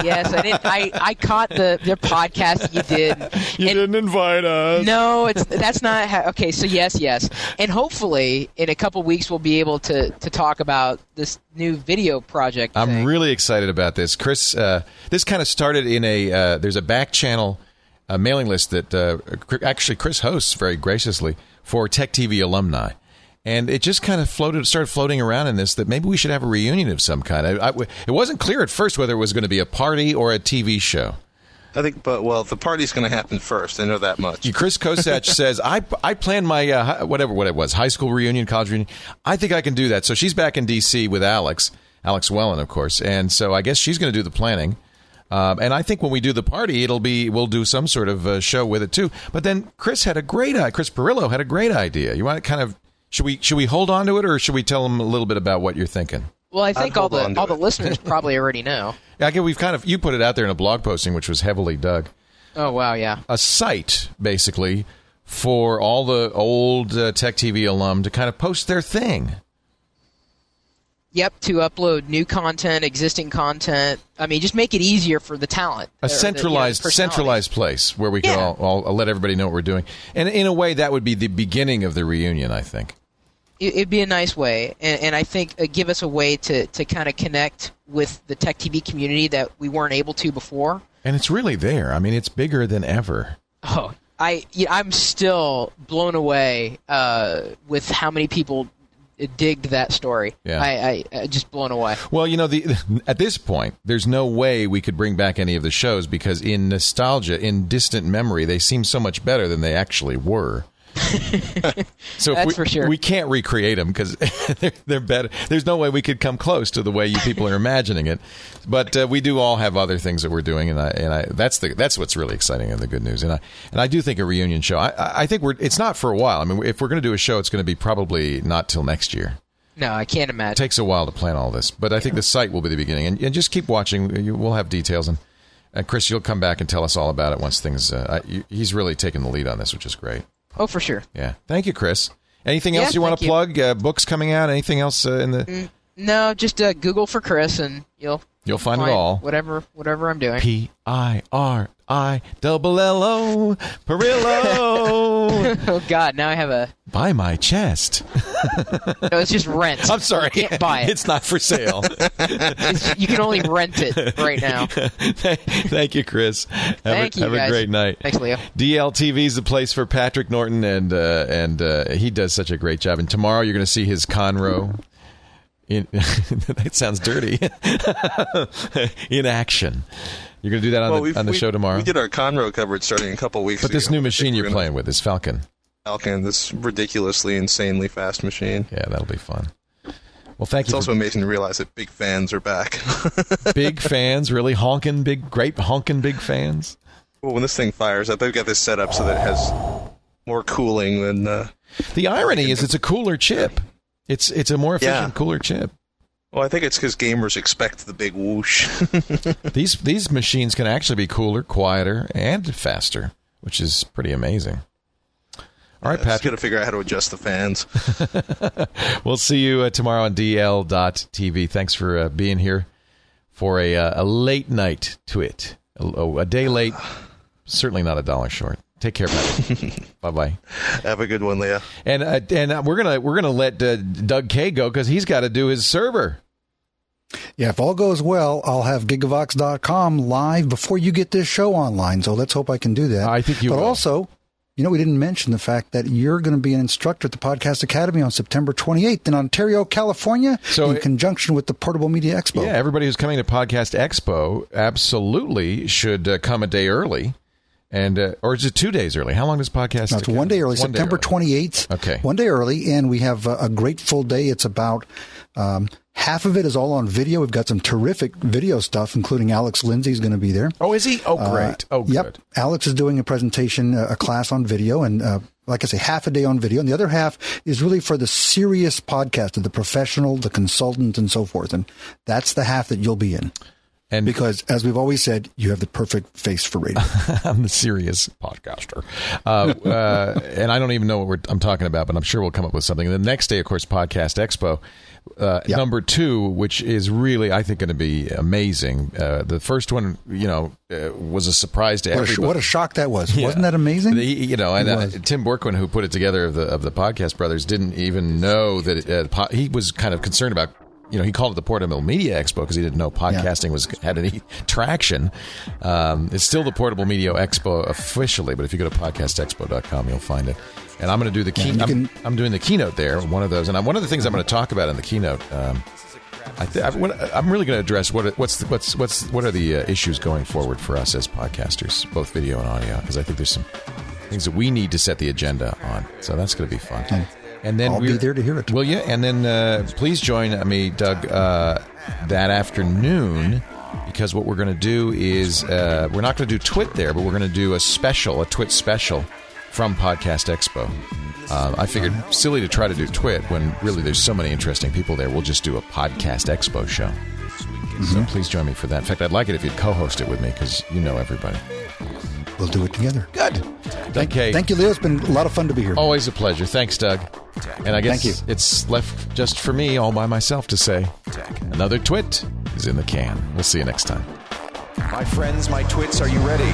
C: I caught the podcast you did.
A: You didn't invite us.
C: No, that's not okay. So yes, and hopefully in a couple weeks we'll be able to talk about this new video project.
A: I'm really excited about this, Chris. This kind of started in there's a back channel mailing list that actually Chris hosts very graciously for Tech TV alumni. And it just kind of started floating around in this that maybe we should have a reunion of some kind. It wasn't clear at first whether it was going to be a party or a TV show.
D: I think, the party's going to happen first. I know that much.
A: Chris Kosach says, I planned my, whatever it was, high school reunion, college reunion. I think I can do that. So she's back in D.C. with Alex Wellen, of course. And so I guess she's going to do the planning. And I think when we do the party, we'll do some sort of show with it too. But then Chris Pirillo had a great idea. You want to kind of, should we hold on to it, or should we tell them a little bit about what you're thinking?
C: Well, I think all the listeners probably already know.
A: Yeah, you put it out there in a blog posting, which was heavily dug.
C: Oh wow, yeah.
A: A site basically for all the old Tech TV alum to kind of post their thing.
C: Yep, to upload new content, existing content. I mean, just make it easier for the talent.
A: A centralized place where we can all let everybody know what we're doing. And in a way, that would be the beginning of the reunion, I think.
C: It'd be a nice way, and I think give us a way to kind of connect with the Tech TV community that we weren't able to before.
A: And it's really there. I mean, it's bigger than ever.
C: Oh, I'm still blown away with how many people digged that story.
A: Yeah.
C: I just blown away.
A: Well, at this point, there's no way we could bring back any of the shows because in nostalgia, in distant memory, they seem so much better than they actually were. So
C: that's for sure.
A: We can't recreate them because they're better. There's no way we could come close to the way you people are imagining it. But we do all have other things that we're doing, and that's what's really exciting and the good news. And I do think a reunion show. I think it's not for a while. I mean, if we're going to do a show, it's going to be probably not till next year.
C: No, I can't imagine.
A: It takes a while to plan all this, but I think the site will be the beginning. And just keep watching. We'll have details, and Chris, you'll come back and tell us all about it once things. He's really taken the lead on this, which is great.
C: Oh, for sure.
A: Yeah. Thank you, Chris. Anything else you want to plug? Books coming out? Anything else in the...
C: No, just Google for Chris, and you'll
A: find it all.
C: Whatever I'm doing.
A: Pirillo. Pirillo.
C: Oh, God. Now I have a...
A: Buy my chest.
C: No, it's just rent.
A: I'm sorry.
C: You can't buy it.
A: It's not for sale.
C: You can only rent it right now.
A: Thank you, Chris. Have a great night.
C: Thanks, Leo.
A: DLTV is the place for Patrick Norton, and he does such a great job. And tomorrow you're going to see his Conroe. That sounds dirty. In action. You're going to do that on the show tomorrow?
D: We did our Conroe coverage starting a couple weeks ago.
A: But this new machine you're playing with, this Falcon.
D: This ridiculously, insanely fast machine.
A: Yeah, that'll be fun. Well, thank you.
D: It's also amazing to realize that big fans are back.
A: Big fans? Really? Great honking big fans?
D: Well, when this thing fires up, they've got this set up so that it has more cooling than...
A: The irony is it's a cooler chip. It's a more efficient, cooler chip.
D: Well, I think it's because gamers expect the big whoosh.
A: These machines can actually be cooler, quieter, and faster, which is pretty amazing. All right, Patrick.
D: Got to figure out how to adjust the fans.
A: We'll see you tomorrow on DL.TV. Thanks for being here for a late night twit. A day late, certainly not $1 short. Take care, Patrick. Bye-bye.
D: Have a good one, Leah.
A: And we're gonna let Doug K go because he's got to do his server.
E: Yeah, if all goes well, I'll have Gigavox.com live before you get this show online. So let's hope I can do that.
A: I think you will.
E: But also, we didn't mention the fact that you're going to be an instructor at the Podcast Academy on September 28th in Ontario, California, in conjunction with the Portable Media Expo.
A: Yeah, everybody who's coming to Podcast Expo absolutely should come a day early And or is it 2 days early? How long does podcast?
E: No, it's 1 day early, September 28th.
A: Okay.
E: 1 day early, and we have a great full day. It's about half of it is all on video. We've got some terrific video stuff, including Alex Lindsay is going to be there.
A: Oh, is he? Oh, great. Oh, good.
E: Yep. Alex is doing a presentation, a class on video, and like I say, half a day on video. And the other half is really for the serious podcaster, the professional, the consultant, and so forth. And that's the half that you'll be in.
A: And
E: because, as we've always said, you have the perfect face for radio.
A: I'm the serious podcaster. And I don't even know what I'm talking about, but I'm sure we'll come up with something. And the next day, of course, Podcast Expo. Number 2, which is really, I think, going to be amazing. The first one, was a surprise to everybody.
E: What a shock that was! Yeah. Wasn't that amazing?
A: Tim Borkwin, who put it together of the Podcast Brothers, didn't even know that he was kind of concerned about. He called it the Portable Media Expo because he didn't know podcasting had any traction. It's still the Portable Media Expo officially, but if you go to podcastexpo.com, you'll find it. And I'm going to do the keynote. I'm doing the keynote there, one of those. And one of the things I'm going to talk about in the keynote, I'm really going to address what are the issues going forward for us as podcasters, both video and audio, because I think there's some things that we need to set the agenda on. So that's going to be fun. And then
E: I'll be there to hear it.
A: Will you? And then please join me, Doug, that afternoon, because what we're going to do is we're not going to do Twit there, but we're going to do a Twit special from Podcast Expo. I figured silly to try to do Twit when really there's so many interesting people there. We'll just do a Podcast Expo show. Mm-hmm. So please join me for that. In fact, I'd like it if you'd co-host it with me because you know everybody.
E: We'll do it together.
A: Good. Okay.
E: Thank you, Leo. It's been a lot of fun to be here.
A: Always a pleasure. Thanks, Doug. And I guess it's left just for me, all by myself, to say another Twit is in the can. We'll see you next time.
I: My friends, my Twits, are you ready?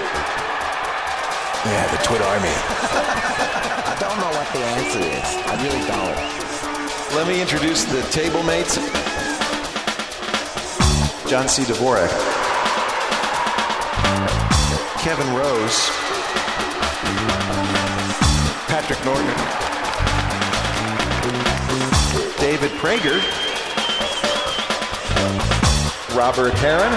I: Yeah, the Twit Army.
J: I don't know what the answer is. I really don't.
I: Let me introduce the table mates. John C. Dvorak. Kevin Rose. Patrick Norton. David Prager. Robert Heron.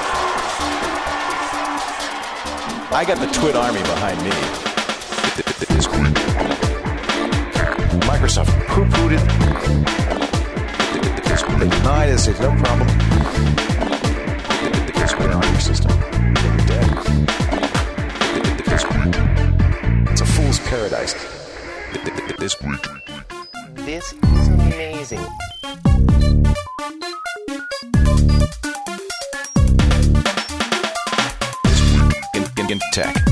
I: I got the Twit Army behind me. Microsoft poo-pooed it. They denied it. Said, no problem. The Twit Army system. You're dead. It's a fool's paradise. This
J: is amazing.
I: in tech.